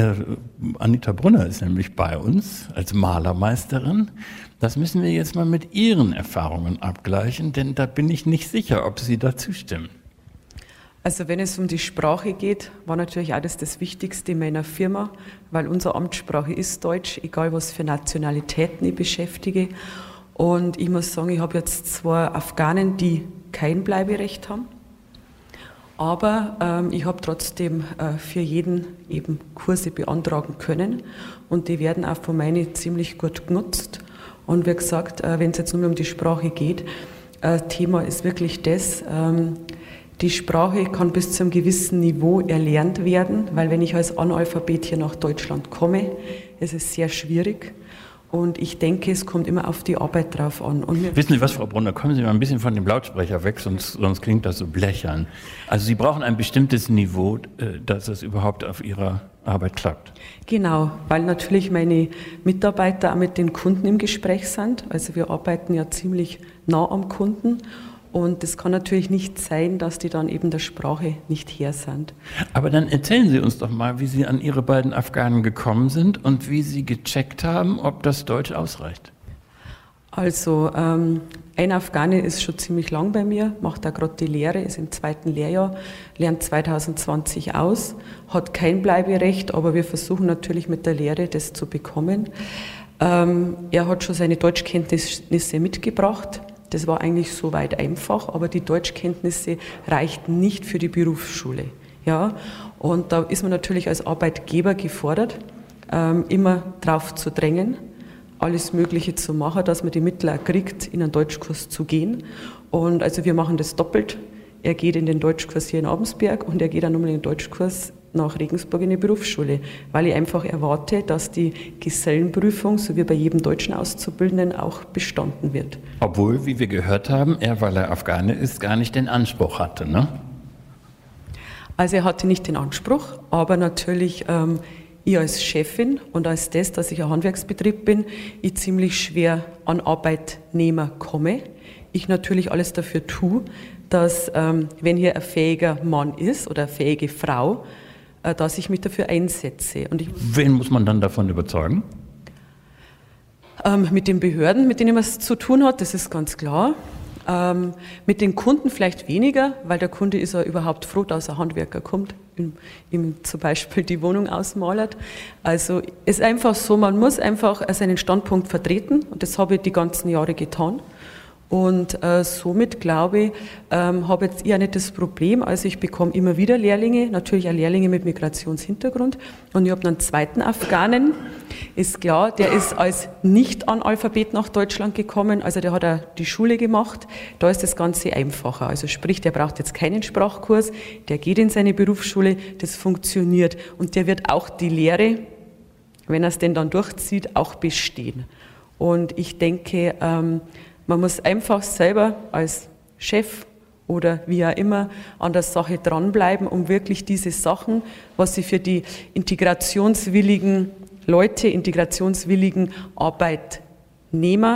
ist nämlich bei uns als Malermeisterin. Das müssen wir jetzt mal mit Ihren Erfahrungen abgleichen, denn da bin ich nicht sicher, ob Sie dazu stimmen. Also wenn es um die Sprache geht, war natürlich auch das Wichtigste in meiner Firma, weil unsere Amtssprache ist Deutsch, egal was für Nationalitäten ich beschäftige. Und ich muss sagen, ich habe jetzt 2 Afghanen, die kein Bleiberecht haben, aber ich habe trotzdem für jeden eben Kurse beantragen können und die werden auch von meinen ziemlich gut genutzt. Und wie gesagt, wenn es jetzt nur um die Sprache geht, Thema ist wirklich das, die Sprache kann bis zu einem gewissen Niveau erlernt werden, weil wenn ich als Analphabet hier nach Deutschland komme, ist es sehr schwierig. Und ich denke, es kommt immer auf die Arbeit drauf an. Und wissen Sie was, Frau Brunner, kommen Sie mal ein bisschen von dem Lautsprecher weg, sonst klingt das so blechern. Also Sie brauchen ein bestimmtes Niveau, dass es überhaupt auf Ihrer Arbeit klappt. Genau, weil natürlich meine Mitarbeiter auch mit den Kunden im Gespräch sind. Also wir arbeiten ja ziemlich nah am Kunden. Und es kann natürlich nicht sein, dass die dann eben der Sprache nicht her sind. Aber dann erzählen Sie uns doch mal, wie Sie an Ihre beiden Afghanen gekommen sind und wie Sie gecheckt haben, ob das Deutsch ausreicht. Also Ein Afghane ist schon ziemlich lang bei mir, macht da gerade die Lehre, ist im 2. Lehrjahr, lernt 2020 aus, hat kein Bleiberecht, aber wir versuchen natürlich mit der Lehre das zu bekommen. Er hat schon seine Deutschkenntnisse mitgebracht. Das war eigentlich soweit einfach, aber die Deutschkenntnisse reichten nicht für die Berufsschule. Ja? Und da ist man natürlich als Arbeitgeber gefordert, immer drauf zu drängen, alles Mögliche zu machen, dass man die Mittel auch kriegt, in einen Deutschkurs zu gehen. Und also wir machen das doppelt. Er geht in den Deutschkurs hier in Abensberg und er geht dann nochmal in den Deutschkurs nach Regensburg in die Berufsschule, weil ich einfach erwarte, dass die Gesellenprüfung, so wie bei jedem deutschen Auszubildenden, auch bestanden wird. Obwohl, wie wir gehört haben, er, weil er Afghane ist, gar nicht den Anspruch hatte, ne? Also er hatte nicht den Anspruch, aber natürlich ich als Chefin und als das, dass ich ein Handwerksbetrieb bin, ich ziemlich schwer an Arbeitnehmer komme. Ich natürlich alles dafür tue, dass wenn hier ein fähiger Mann ist oder eine fähige Frau, dass ich mich dafür einsetze. Und wen muss man dann davon überzeugen? Mit den Behörden, mit denen man es zu tun hat, das ist ganz klar. Mit den Kunden vielleicht weniger, weil der Kunde ist ja überhaupt froh, dass ein Handwerker kommt, ihm zum Beispiel die Wohnung ausmalert. Also es ist einfach so, man muss einfach seinen Standpunkt vertreten und das habe ich die ganzen Jahre getan. Und somit, glaube ich, habe jetzt ich auch nicht das Problem, also ich bekomme immer wieder Lehrlinge, natürlich auch Lehrlinge mit Migrationshintergrund. Und ich habe einen zweiten Afghanen, ist klar, der ist als Nicht-Analphabet nach Deutschland gekommen, also der hat auch die Schule gemacht, da ist das Ganze einfacher. Also sprich, der braucht jetzt keinen Sprachkurs, der geht in seine Berufsschule, das funktioniert. Und der wird auch die Lehre, wenn er es denn dann durchzieht, auch bestehen. Und ich denke, man muss einfach selber als Chef oder wie auch immer an der Sache dranbleiben, um wirklich diese Sachen, was sie für die integrationswilligen Leute, integrationswilligen Arbeitnehmer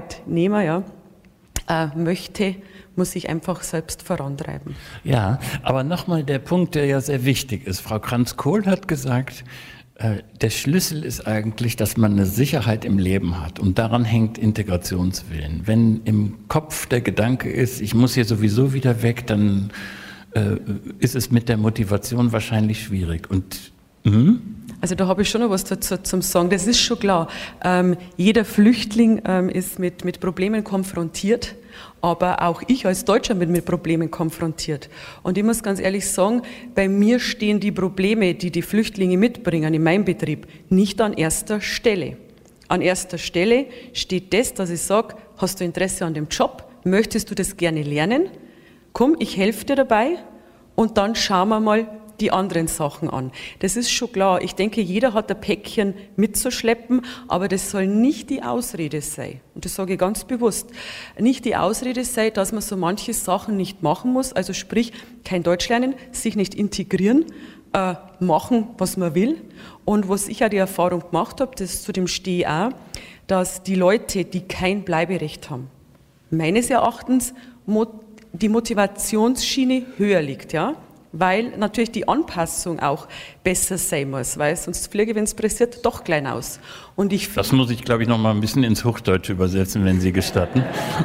möchte, muss ich einfach selbst vorantreiben. Ja, aber nochmal der Punkt, der ja sehr wichtig ist. Frau Kranz-Kohl hat gesagt, der Schlüssel ist eigentlich, dass man eine Sicherheit im Leben hat und daran hängt Integrationswillen. Wenn im Kopf der Gedanke ist, ich muss hier sowieso wieder weg, dann ist es mit der Motivation wahrscheinlich schwierig. Und also da habe ich schon noch was dazu zum Sagen. Das ist schon klar. Jeder Flüchtling ist mit Problemen konfrontiert. Aber auch ich als Deutscher bin mit Problemen konfrontiert. Und ich muss ganz ehrlich sagen, bei mir stehen die Probleme, die die Flüchtlinge mitbringen in meinem Betrieb, nicht an erster Stelle. An erster Stelle steht das, dass ich sage, hast du Interesse an dem Job? Möchtest du das gerne lernen? Komm, ich helfe dir dabei und dann schauen wir mal die anderen Sachen an. Das ist schon klar. Ich denke, jeder hat ein Päckchen mitzuschleppen, aber das soll nicht die Ausrede sein. Und das sage ich ganz bewusst. Nicht die Ausrede sein, dass man so manche Sachen nicht machen muss, also sprich, kein Deutsch lernen, sich nicht integrieren, machen, was man will. Und was ich auch die Erfahrung gemacht habe, zu dem stehe ich auch, dass die Leute, die kein Bleiberecht haben, meines Erachtens die Motivationsschiene höher liegt, ja? Weil natürlich die Anpassung auch besser sein muss, weil sonst fliege, wenn es pressiert, doch klein aus. Und das muss ich, glaube ich, noch mal ein bisschen ins Hochdeutsche übersetzen, wenn Sie gestatten.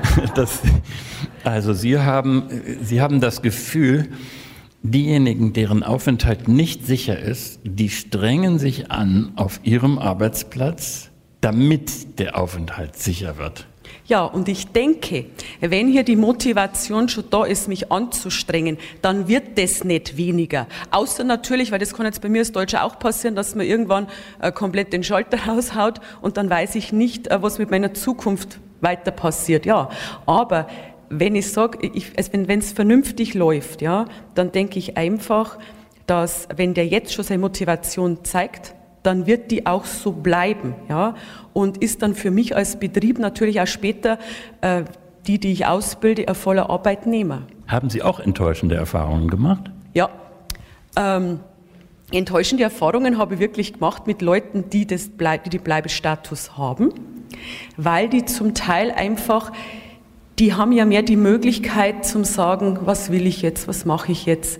Also Sie haben das Gefühl, diejenigen, deren Aufenthalt nicht sicher ist, die strengen sich an auf ihrem Arbeitsplatz, damit der Aufenthalt sicher wird. Ja, und ich denke, wenn hier die Motivation schon da ist, mich anzustrengen, dann wird das nicht weniger. Außer natürlich, weil das kann jetzt bei mir als Deutscher auch passieren, dass man irgendwann komplett den Schalter raushaut und dann weiß ich nicht, was mit meiner Zukunft weiter passiert. Ja, aber wenn ich sage, wenn es vernünftig läuft, ja, dann denke ich einfach, dass wenn der jetzt schon seine Motivation zeigt, dann wird die auch so bleiben, ja, und ist dann für mich als Betrieb natürlich auch später die ich ausbilde, ein voller Arbeitnehmer. Haben Sie auch enttäuschende Erfahrungen gemacht? Ja, enttäuschende Erfahrungen habe ich wirklich gemacht mit Leuten, die den Bleibestatus haben, weil die zum Teil einfach, die haben ja mehr die Möglichkeit zum sagen, was will ich jetzt, was mache ich jetzt,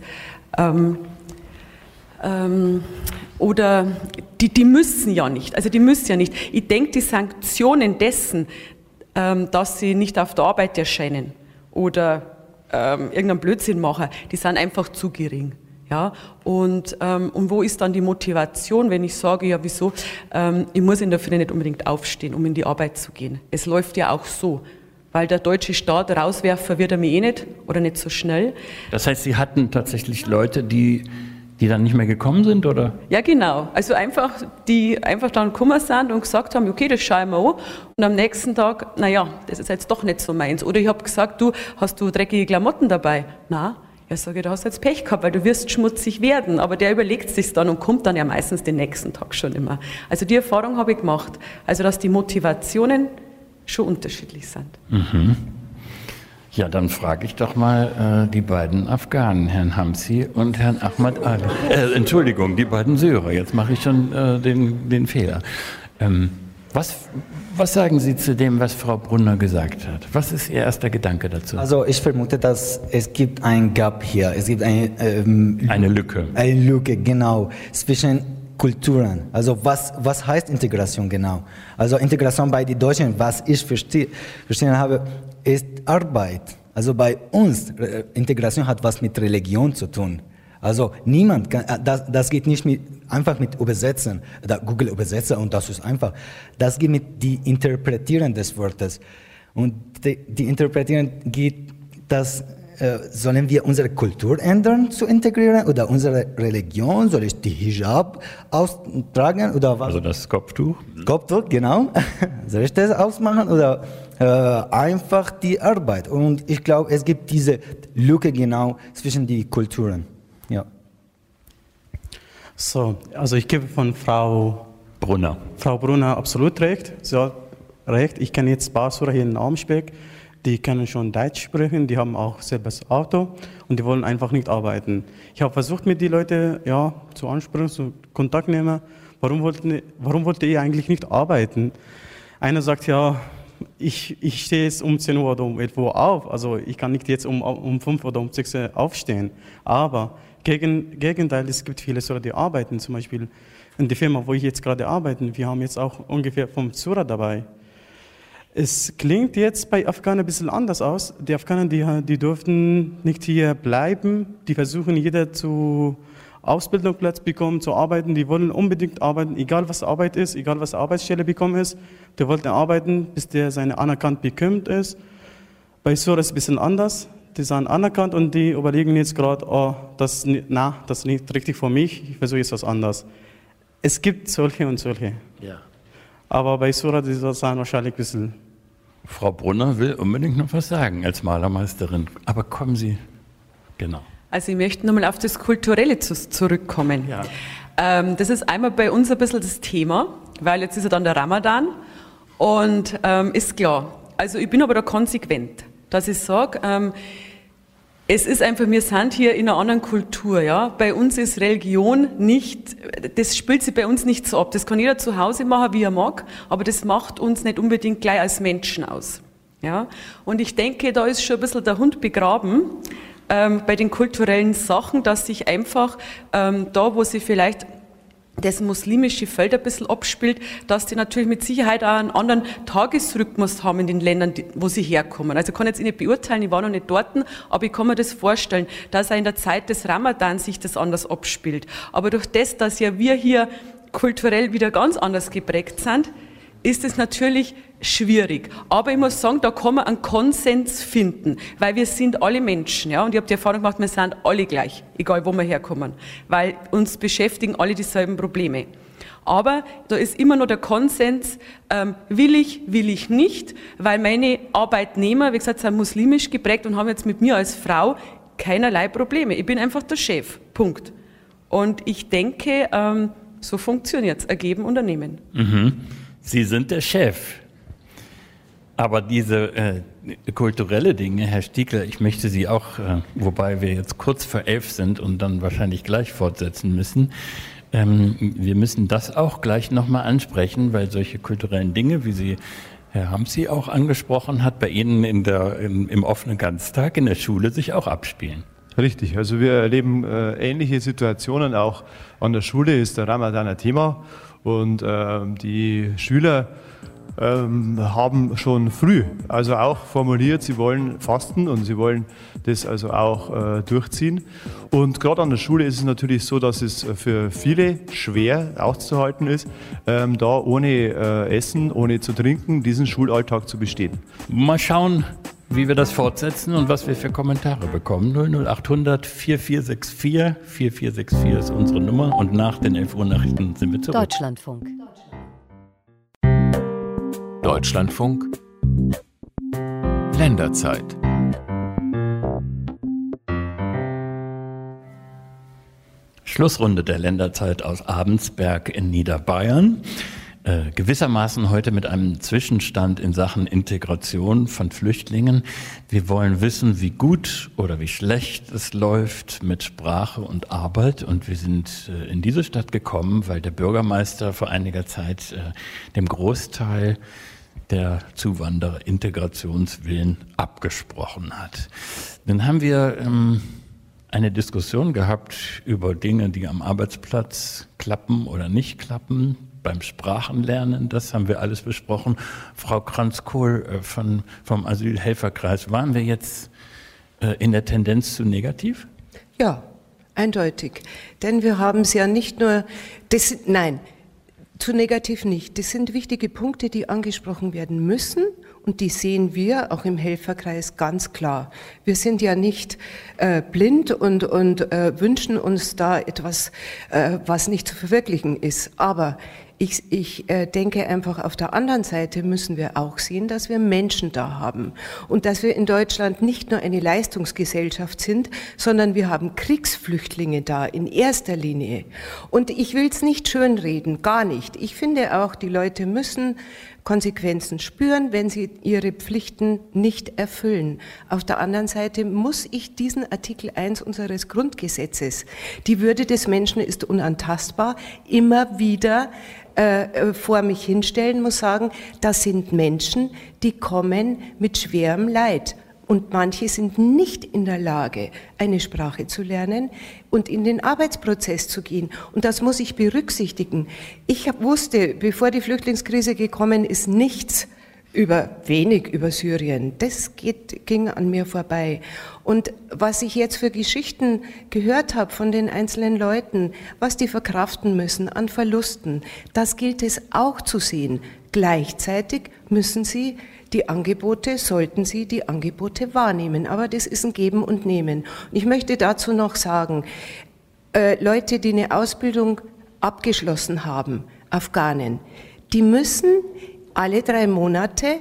oder die müssen ja nicht, Ich denke, die Sanktionen dessen, dass sie nicht auf der Arbeit erscheinen oder irgendeinen Blödsinn machen, die sind einfach zu gering. Ja, und wo ist dann die Motivation, wenn ich sage, ja wieso, ich muss in der Früh nicht unbedingt aufstehen, um in die Arbeit zu gehen. Es läuft ja auch so, weil der deutsche Staat rauswerfen wird er mich nicht oder nicht so schnell. Das heißt, Sie hatten tatsächlich Leute, die dann nicht mehr gekommen sind, oder? Ja, genau. Also die einfach dann gekommen sind und gesagt haben, okay, das schauen wir an. Und am nächsten Tag, naja, das ist jetzt doch nicht so meins. Oder ich habe gesagt, hast du dreckige Klamotten dabei? Nein. Ja, sage ich, du hast jetzt Pech gehabt, weil du wirst schmutzig werden. Aber der überlegt sich dann und kommt dann ja meistens den nächsten Tag schon immer. Also die Erfahrung habe ich gemacht. Also dass die Motivationen schon unterschiedlich sind. Mhm. Ja, dann frage ich doch mal die beiden Afghanen, Herrn Hamsi und Herrn Ahmad Ali. Entschuldigung, die beiden Syrer. Jetzt mache ich schon den Fehler. Was sagen Sie zu dem, was Frau Brunner gesagt hat? Was ist Ihr erster Gedanke dazu? Also ich vermute, dass es gibt ein Gap hier. Es gibt eine Lücke. Eine Lücke, genau, zwischen Kulturen. Also was heißt Integration genau? Also Integration bei den Deutschen, was ich verstehen habe, ist Arbeit. Also bei uns, Integration hat was mit Religion zu tun. Also niemand kann, das geht nicht einfach mit Übersetzen, Google Übersetzer und das ist einfach. Das geht mit die Interpretieren des Wortes. Und die Interpretieren geht, dass sollen wir unsere Kultur ändern zu integrieren oder unsere Religion, soll ich die Hijab austragen oder was? Also das Kopftuch? Kopftuch, genau. Soll ich das ausmachen oder einfach die Arbeit? Und ich glaube, es gibt diese Lücke genau zwischen die Kulturen. Ja. So, also ich gebe von Frau Brunner absolut recht. Sie hat recht. Ich kenne jetzt Basura hier in Armsbeck. Die können schon Deutsch sprechen, die haben auch selber das Auto und die wollen einfach nicht arbeiten. Ich habe versucht, mit den Leuten zu ansprechen, zu Kontakt nehmen. Warum wollt ihr eigentlich nicht arbeiten? Einer sagt, ja, ich stehe jetzt um 10 Uhr oder um 11 Uhr auf, also ich kann nicht jetzt um 5 oder um 6 Uhr aufstehen. Aber Gegenteil, es gibt viele Surah, die arbeiten, zum Beispiel in der Firma, wo ich jetzt gerade arbeite, wir haben jetzt auch ungefähr 5 Surah dabei. Es klingt jetzt bei Afghanen ein bisschen anders aus. Die Afghanen, die dürften nicht hier bleiben. Die versuchen, jeder zu Ausbildungsplatz bekommen, zu arbeiten. Die wollen unbedingt arbeiten, egal was Arbeit ist, egal was Arbeitsstelle bekommen ist. Die wollten arbeiten, bis der seine anerkannt bekommen ist. Bei Surah ist es ein bisschen anders. Die sind anerkannt und die überlegen jetzt gerade, das ist nicht richtig für mich, ich versuche jetzt was anderes. Es gibt solche und solche. Ja. Aber bei Surah, die sind wahrscheinlich ein bisschen... Frau Brunner will unbedingt noch was sagen als Malermeisterin. Aber kommen Sie, genau. Also ich möchte nochmal auf das Kulturelle zurückkommen. Ja. Das ist einmal bei uns ein bisschen das Thema, weil jetzt ist ja dann der Ramadan und ist klar. Also ich bin aber da konsequent, dass ich sage, es ist einfach, wir sind hier in einer anderen Kultur, ja. Bei uns ist Religion nicht, das spielt sich bei uns nicht so ab. Das kann jeder zu Hause machen, wie er mag, aber das macht uns nicht unbedingt gleich als Menschen aus, ja. Und ich denke, da ist schon ein bisschen der Hund begraben, bei den kulturellen Sachen, dass sich einfach da, wo sie vielleicht das muslimische Feld ein bisschen abspielt, dass die natürlich mit Sicherheit auch einen anderen Tagesrhythmus haben in den Ländern, wo sie herkommen. Also ich kann jetzt nicht beurteilen, ich war noch nicht dort, aber ich kann mir das vorstellen, dass auch in der Zeit des Ramadan sich das anders abspielt. Aber durch das, dass ja wir hier kulturell wieder ganz anders geprägt sind, ist es natürlich schwierig. Aber ich muss sagen, da kann man einen Konsens finden, weil wir sind alle Menschen, ja, und ich habe die Erfahrung gemacht, wir sind alle gleich, egal wo wir herkommen, weil uns beschäftigen alle dieselben Probleme. Aber da ist immer noch der Konsens, will ich nicht, weil meine Arbeitnehmer, wie gesagt, sind muslimisch geprägt und haben jetzt mit mir als Frau keinerlei Probleme. Ich bin einfach der Chef, Punkt. Und ich denke, so funktioniert es, ergeben und ernehmen. Mhm. Sie sind der Chef. Aber diese kulturelle Dinge, Herr Stiegler, ich möchte Sie auch, wobei wir jetzt kurz vor 11 sind und dann wahrscheinlich gleich fortsetzen müssen, wir müssen das auch gleich nochmal ansprechen, weil solche kulturellen Dinge, wie Sie, Herr Hamsi, auch angesprochen hat, bei Ihnen im offenen Ganztag in der Schule sich auch abspielen. Richtig, also wir erleben ähnliche Situationen. Auch an der Schule ist der Ramadan ein Thema und die Schüler haben schon früh also auch formuliert, sie wollen fasten und sie wollen das also auch durchziehen. Und gerade an der Schule ist es natürlich so, dass es für viele schwer auszuhalten ist, da ohne Essen, ohne zu trinken, diesen Schulalltag zu bestehen. Mal schauen, wie wir das fortsetzen und was wir für Kommentare bekommen. 00800 4464 4464 ist unsere Nummer und nach den 11 Uhr Nachrichten sind wir zurück. Deutschlandfunk. Deutschlandfunk Länderzeit. Schlussrunde der Länderzeit aus Abensberg in Niederbayern. Gewissermaßen heute mit einem Zwischenstand in Sachen Integration von Flüchtlingen. Wir wollen wissen, wie gut oder wie schlecht es läuft mit Sprache und Arbeit. Und wir sind in diese Stadt gekommen, weil der Bürgermeister vor einiger Zeit dem Großteil der Zuwanderer Integrationswillen abgesprochen hat. Dann haben wir eine Diskussion gehabt über Dinge, die am Arbeitsplatz klappen oder nicht klappen. Beim Sprachenlernen, das haben wir alles besprochen. Frau Kranz-Kohl vom Asylhelferkreis, waren wir jetzt in der Tendenz zu negativ? Ja, eindeutig. Denn wir haben es ja nicht nur, zu negativ nicht. Das sind wichtige Punkte, die angesprochen werden müssen und die sehen wir auch im Helferkreis ganz klar. Wir sind ja nicht blind und wünschen uns da etwas, was nicht zu verwirklichen ist. Aber ich denke einfach, auf der anderen Seite müssen wir auch sehen, dass wir Menschen da haben und dass wir in Deutschland nicht nur eine Leistungsgesellschaft sind, sondern wir haben Kriegsflüchtlinge da in erster Linie. Und ich will es nicht schönreden, gar nicht. Ich finde auch, die Leute müssen Konsequenzen spüren, wenn sie ihre Pflichten nicht erfüllen. Auf der anderen Seite muss ich diesen Artikel 1 unseres Grundgesetzes, die Würde des Menschen ist unantastbar, immer wieder vor mich hinstellen, muss sagen, das sind Menschen, die kommen mit schwerem Leid. Und manche sind nicht in der Lage, eine Sprache zu lernen und in den Arbeitsprozess zu gehen. Und das muss ich berücksichtigen. Ich wusste, bevor die Flüchtlingskrise gekommen ist, wenig über Syrien. Das ging an mir vorbei. Und was ich jetzt für Geschichten gehört habe von den einzelnen Leuten, was die verkraften müssen an Verlusten, das gilt es auch zu sehen. Gleichzeitig sollten sie die Angebote wahrnehmen. Aber das ist ein Geben und Nehmen. Und ich möchte dazu noch sagen, Leute, die eine Ausbildung abgeschlossen haben, Afghanen, die müssen alle 3 Monate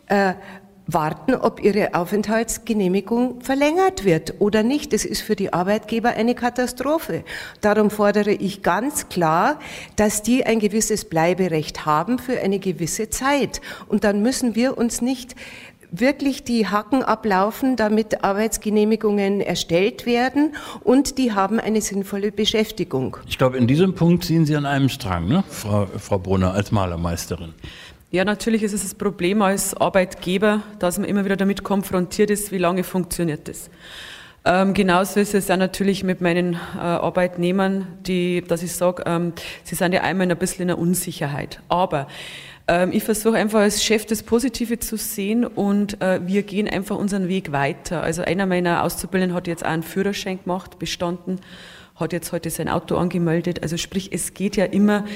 warten, ob ihre Aufenthaltsgenehmigung verlängert wird oder nicht. Das ist für die Arbeitgeber eine Katastrophe. Darum fordere ich ganz klar, dass die ein gewisses Bleiberecht haben für eine gewisse Zeit. Und dann müssen wir uns nicht wirklich die Hacken ablaufen, damit Arbeitsgenehmigungen erstellt werden und die haben eine sinnvolle Beschäftigung. Ich glaube, in diesem Punkt ziehen Sie an einem Strang, ne? Frau Brunner als Malermeisterin. Ja, natürlich ist es das Problem als Arbeitgeber, dass man immer wieder damit konfrontiert ist, wie lange funktioniert das. Genauso ist es auch natürlich mit meinen Arbeitnehmern, dass ich sage, sie sind ja einmal ein bisschen in der Unsicherheit. Aber ich versuche einfach als Chef das Positive zu sehen und wir gehen einfach unseren Weg weiter. Also einer meiner Auszubildenden hat jetzt auch einen Führerschein gemacht, bestanden, hat jetzt heute sein Auto angemeldet. Also sprich, es geht ja immer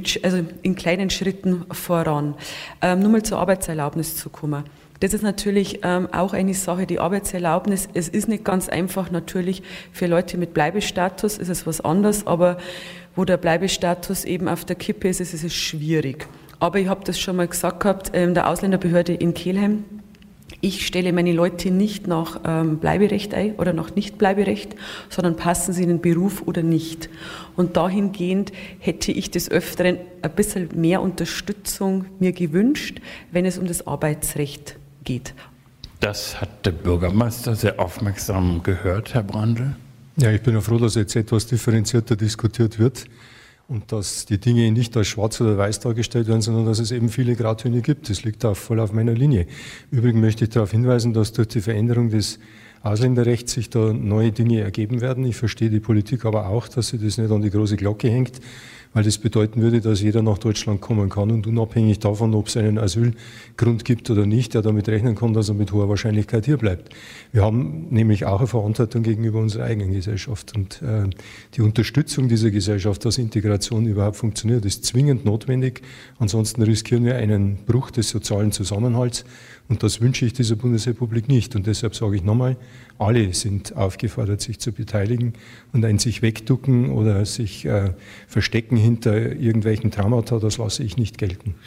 in kleinen Schritten voran. Nur mal zur Arbeitserlaubnis zu kommen. Das ist natürlich auch eine Sache, die Arbeitserlaubnis. Es ist nicht ganz einfach natürlich für Leute mit Bleibestatus, ist es was anderes, aber wo der Bleibestatus eben auf der Kippe ist es schwierig. Aber ich habe das schon mal gesagt gehabt, der Ausländerbehörde in Kelheim, ich stelle meine Leute nicht nach Bleiberecht ein oder nach Nicht-Bleiberecht, sondern passen sie in den Beruf oder nicht. Und dahingehend hätte ich des Öfteren ein bisschen mehr Unterstützung mir gewünscht, wenn es um das Arbeitsrecht geht. Das hat der Bürgermeister sehr aufmerksam gehört, Herr Brandl. Ja, ich bin ja froh, dass jetzt etwas differenzierter diskutiert wird und dass die Dinge nicht als schwarz oder weiß dargestellt werden, sondern dass es eben viele Grautöne gibt. Das liegt auch voll auf meiner Linie. Übrigens möchte ich darauf hinweisen, dass durch die Veränderung des Ausländerrechts sich da neue Dinge ergeben werden. Ich verstehe die Politik aber auch, dass sie das nicht an die große Glocke hängt, weil das bedeuten würde, dass jeder nach Deutschland kommen kann und unabhängig davon, ob es einen Asylgrund gibt oder nicht, der damit rechnen kann, dass er mit hoher Wahrscheinlichkeit hier bleibt. Wir haben nämlich auch eine Verantwortung gegenüber unserer eigenen Gesellschaft und die Unterstützung dieser Gesellschaft, dass Integration überhaupt funktioniert, ist zwingend notwendig. Ansonsten riskieren wir einen Bruch des sozialen Zusammenhalts und das wünsche ich dieser Bundesrepublik nicht. Und deshalb sage ich nochmal, alle sind aufgefordert, sich zu beteiligen und ein sich wegducken oder sich verstecken hinter irgendwelchen Traumata, das lasse ich nicht gelten.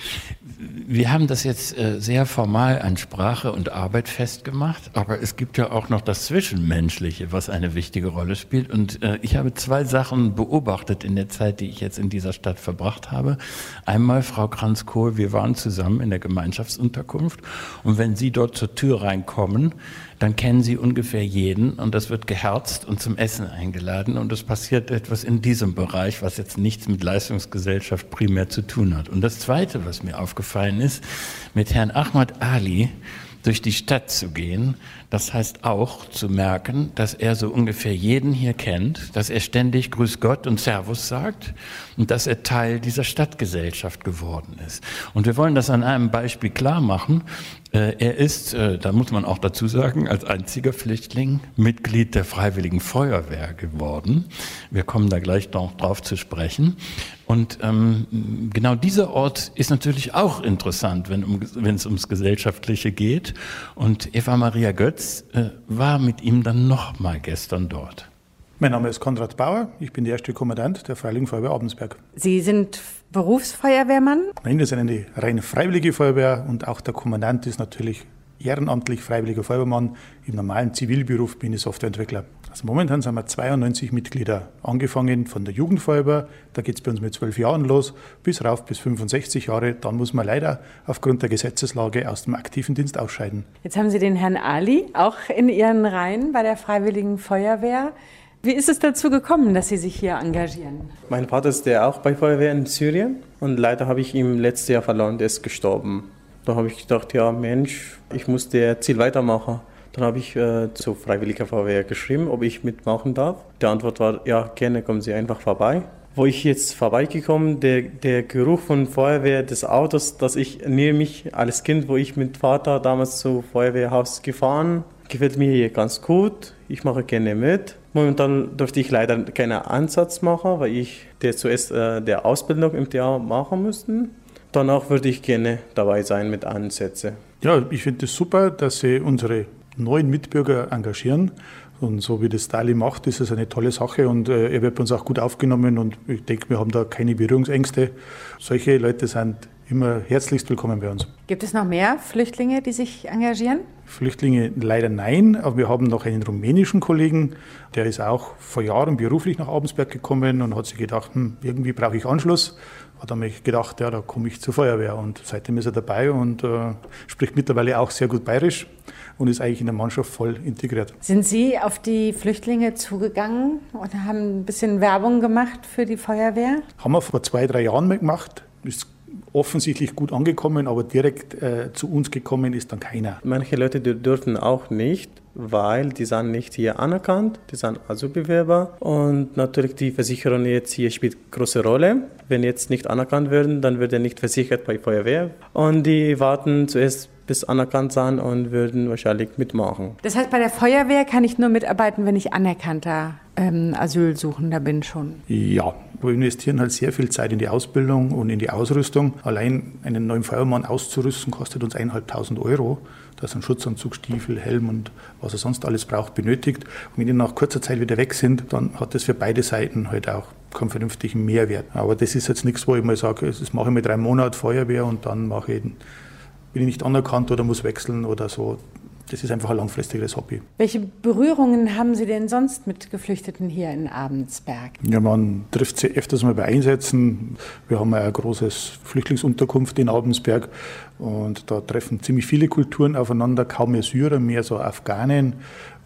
Wir haben das jetzt sehr formal an Sprache und Arbeit festgemacht, aber es gibt ja auch noch das Zwischenmenschliche, was eine wichtige Rolle spielt. Und ich habe 2 Sachen beobachtet in der Zeit, die ich jetzt in dieser Stadt verbracht habe. Einmal, Frau Kranz-Kohl, wir waren zusammen in der Gemeinschaftsunterkunft und wenn Sie dort zur Tür reinkommen, dann kennen Sie ungefähr jeden und das wird geherzt und zum Essen eingeladen und es passiert etwas in diesem Bereich, was jetzt nichts mit Leistungsgesellschaft primär zu tun hat. Und das Zweite, was mir aufgefallen ist, mit Herrn Ahmad Ali durch die Stadt zu gehen, das heißt auch zu merken, dass er so ungefähr jeden hier kennt, dass er ständig Grüß Gott und Servus sagt und dass er Teil dieser Stadtgesellschaft geworden ist. Und wir wollen das an einem Beispiel klar machen. Er ist, da muss man auch dazu sagen, als einziger Flüchtling Mitglied der Freiwilligen Feuerwehr geworden. Wir kommen da gleich noch drauf zu sprechen. Und genau dieser Ort ist natürlich auch interessant, wenn es ums Gesellschaftliche geht. Und Eva Maria Götz war mit ihm dann nochmal gestern dort. Mein Name ist Konrad Bauer, ich bin der erste Kommandant der Freiwilligen Feuerwehr Abensberg. Sie sind Berufsfeuerwehrmann? Nein, wir sind eine reine freiwillige Feuerwehr und auch der Kommandant ist natürlich ehrenamtlich freiwilliger Feuerwehrmann. Im normalen Zivilberuf bin ich Softwareentwickler. Also momentan sind wir 92 Mitglieder, angefangen von der Jugendfeuerwehr, da geht es bei uns mit 12 Jahren los, bis rauf bis 65 Jahre. Dann muss man leider aufgrund der Gesetzeslage aus dem aktiven Dienst ausscheiden. Jetzt haben Sie den Herrn Ali auch in Ihren Reihen bei der Freiwilligen Feuerwehr. Wie ist es dazu gekommen, dass Sie sich hier engagieren? Mein Vater ist ja auch bei Feuerwehr in Syrien und leider habe ich ihn letztes Jahr verloren, der ist gestorben. Da habe ich gedacht, ja Mensch, ich muss das Ziel weitermachen. Dann habe ich zur Freiwilligen Feuerwehr geschrieben, ob ich mitmachen darf. Die Antwort war, ja gerne, kommen Sie einfach vorbei. Wo ich jetzt vorbeigekommen, der Geruch von Feuerwehr, des Autos, das ich nehme mich als Kind, wo ich mit Vater damals zum Feuerwehrhaus gefahren, gefällt mir hier ganz gut. Ich mache gerne mit. Momentan durfte ich leider keinen Ansatz machen, weil ich zuerst der Ausbildung im Jahr machen musste. Danach würde ich gerne dabei sein mit Ansätzen. Ja, ich finde es super, dass Sie unsere neuen Mitbürger engagieren. Und so wie das Dali macht, ist es eine tolle Sache und er wird bei uns auch gut aufgenommen und ich denke, wir haben da keine Berührungsängste. Solche Leute sind immer herzlichst willkommen bei uns. Gibt es noch mehr Flüchtlinge, die sich engagieren? Flüchtlinge leider nein, aber wir haben noch einen rumänischen Kollegen, der ist auch vor Jahren beruflich nach Abensberg gekommen und hat sich gedacht, irgendwie brauche ich Anschluss. Hat er mich gedacht, ja, da komme ich zur Feuerwehr und seitdem ist er dabei und spricht mittlerweile auch sehr gut Bayerisch und ist eigentlich in der Mannschaft voll integriert. Sind Sie auf die Flüchtlinge zugegangen und haben ein bisschen Werbung gemacht für die Feuerwehr? Haben wir vor 2-3 Jahren mal gemacht, ist offensichtlich gut angekommen, aber direkt zu uns gekommen ist dann keiner. Manche Leute dürfen auch nicht, weil die sind nicht hier anerkannt, die sind Asylbewerber und natürlich die Versicherung jetzt hier spielt große Rolle. Wenn jetzt nicht anerkannt werden, dann wird er nicht versichert bei Feuerwehr und die warten zuerst bis anerkannt sind und würden wahrscheinlich mitmachen. Das heißt, bei der Feuerwehr kann ich nur mitarbeiten, wenn ich anerkannter Asylsuchender bin schon? Ja, wir investieren halt sehr viel Zeit in die Ausbildung und in die Ausrüstung. Allein einen neuen Feuerwehrmann auszurüsten, kostet uns 1.500 €. Da sind Schutzanzug, Stiefel, Helm und was er sonst alles braucht, benötigt. Und wenn die nach kurzer Zeit wieder weg sind, dann hat das für beide Seiten halt auch keinen vernünftigen Mehrwert. Aber das ist jetzt nichts, wo ich mal sage, das mache ich mit 3 Monaten Feuerwehr und dann bin ich nicht anerkannt oder muss wechseln oder so. Das ist einfach ein langfristiges Hobby. Welche Berührungen haben Sie denn sonst mit Geflüchteten hier in Abensberg? Ja, man trifft sie öfters mal bei Einsätzen. Wir haben eine große Flüchtlingsunterkunft in Abensberg und da treffen ziemlich viele Kulturen aufeinander, kaum mehr Syrer, mehr so Afghanen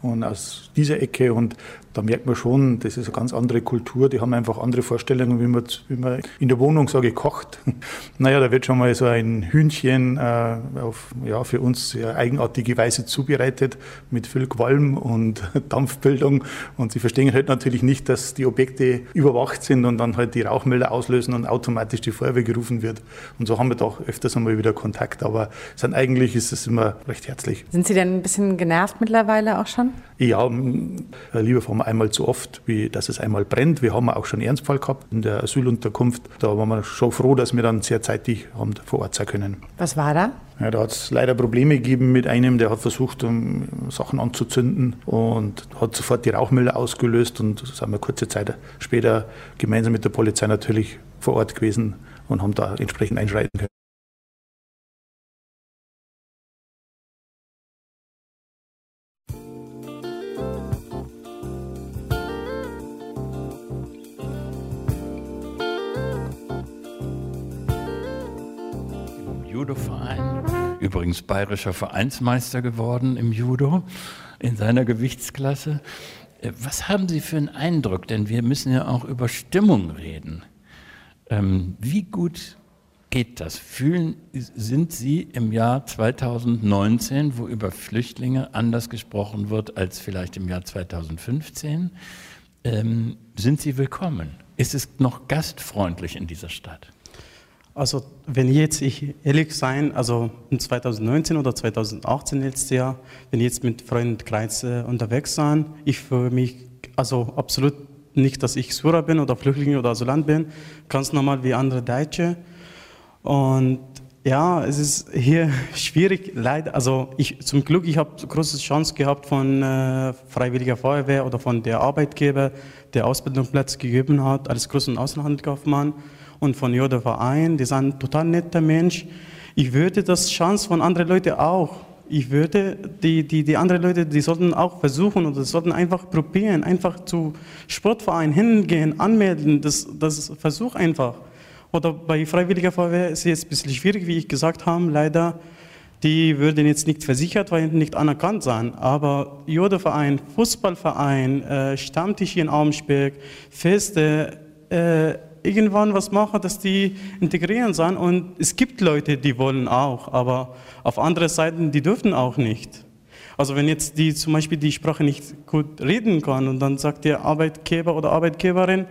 und aus dieser Ecke und da merkt man schon, das ist eine ganz andere Kultur, die haben einfach andere Vorstellungen, wie man in der Wohnung, sage ich, kocht. Naja, da wird schon mal so ein Hühnchen auf für uns sehr eigenartige Weise zubereitet, mit viel Qualm und Dampfbildung und sie verstehen halt natürlich nicht, dass die Objekte überwacht sind und dann halt die Rauchmelder auslösen und automatisch die Feuerwehr gerufen wird. Und so haben wir doch öfters einmal wieder Kontakt, aber eigentlich ist es immer recht herzlich. Sind Sie denn ein bisschen genervt mittlerweile auch schon? Ja, lieber fahren wir einmal zu oft, wie dass es einmal brennt. Wir haben auch schon einen Ernstfall gehabt in der Asylunterkunft. Da waren wir schon froh, dass wir dann sehr zeitig haben vor Ort sein können. Was war da? Ja, da hat es leider Probleme gegeben mit einem, der hat versucht, Sachen anzuzünden und hat sofort die Rauchmelder ausgelöst und sind wir kurze Zeit später gemeinsam mit der Polizei natürlich vor Ort gewesen und haben da entsprechend einschreiten können. Judo-Verein, übrigens bayerischer Vereinsmeister geworden im Judo in seiner Gewichtsklasse. Was haben Sie für einen Eindruck? Denn wir müssen ja auch über Stimmung reden. Wie gut geht das? Sind Sie im Jahr 2019, wo über Flüchtlinge anders gesprochen wird als vielleicht im Jahr 2015, sind Sie willkommen? Ist es noch gastfreundlich in dieser Stadt? Also wenn ich ehrlich sein, also in 2019 oder 2018 letztes Jahr, wenn ich jetzt mit Freundeskreis unterwegs sein, ich fühle mich also absolut nicht, dass ich Syrer bin oder Flüchtling oder Asylant bin, ganz normal wie andere Deutsche. Und ja, es ist hier schwierig, leider. Also zum Glück, ich habe große Chance gehabt von Freiwilliger Feuerwehr oder von der Arbeitgeber, der Ausbildungsplatz gegeben hat, als Groß- und Außenhandelskaufmann. Und von Judo-Verein, die sind ein total netter Mensch. Ich würde das Chance von anderen Leuten auch. Ich würde die anderen Leute, die sollten auch versuchen oder sollten einfach probieren, einfach zu Sportverein hingehen, anmelden, das Versuch einfach. Oder bei Freiwilliger Feuerwehr ist es jetzt ein bisschen schwierig, wie ich gesagt habe, leider. Die würden jetzt nicht versichert, weil nicht anerkannt sein. Aber Judo-Verein, Fußballverein, Stammtisch hier in Arnsberg, Feste, irgendwann was machen, dass die integrieren sind. Und es gibt Leute, die wollen auch, aber auf andere Seiten, die dürfen auch nicht. Also wenn jetzt die zum Beispiel die Sprache nicht gut reden kann und dann sagt der Arbeitgeber oder Arbeitgeberin,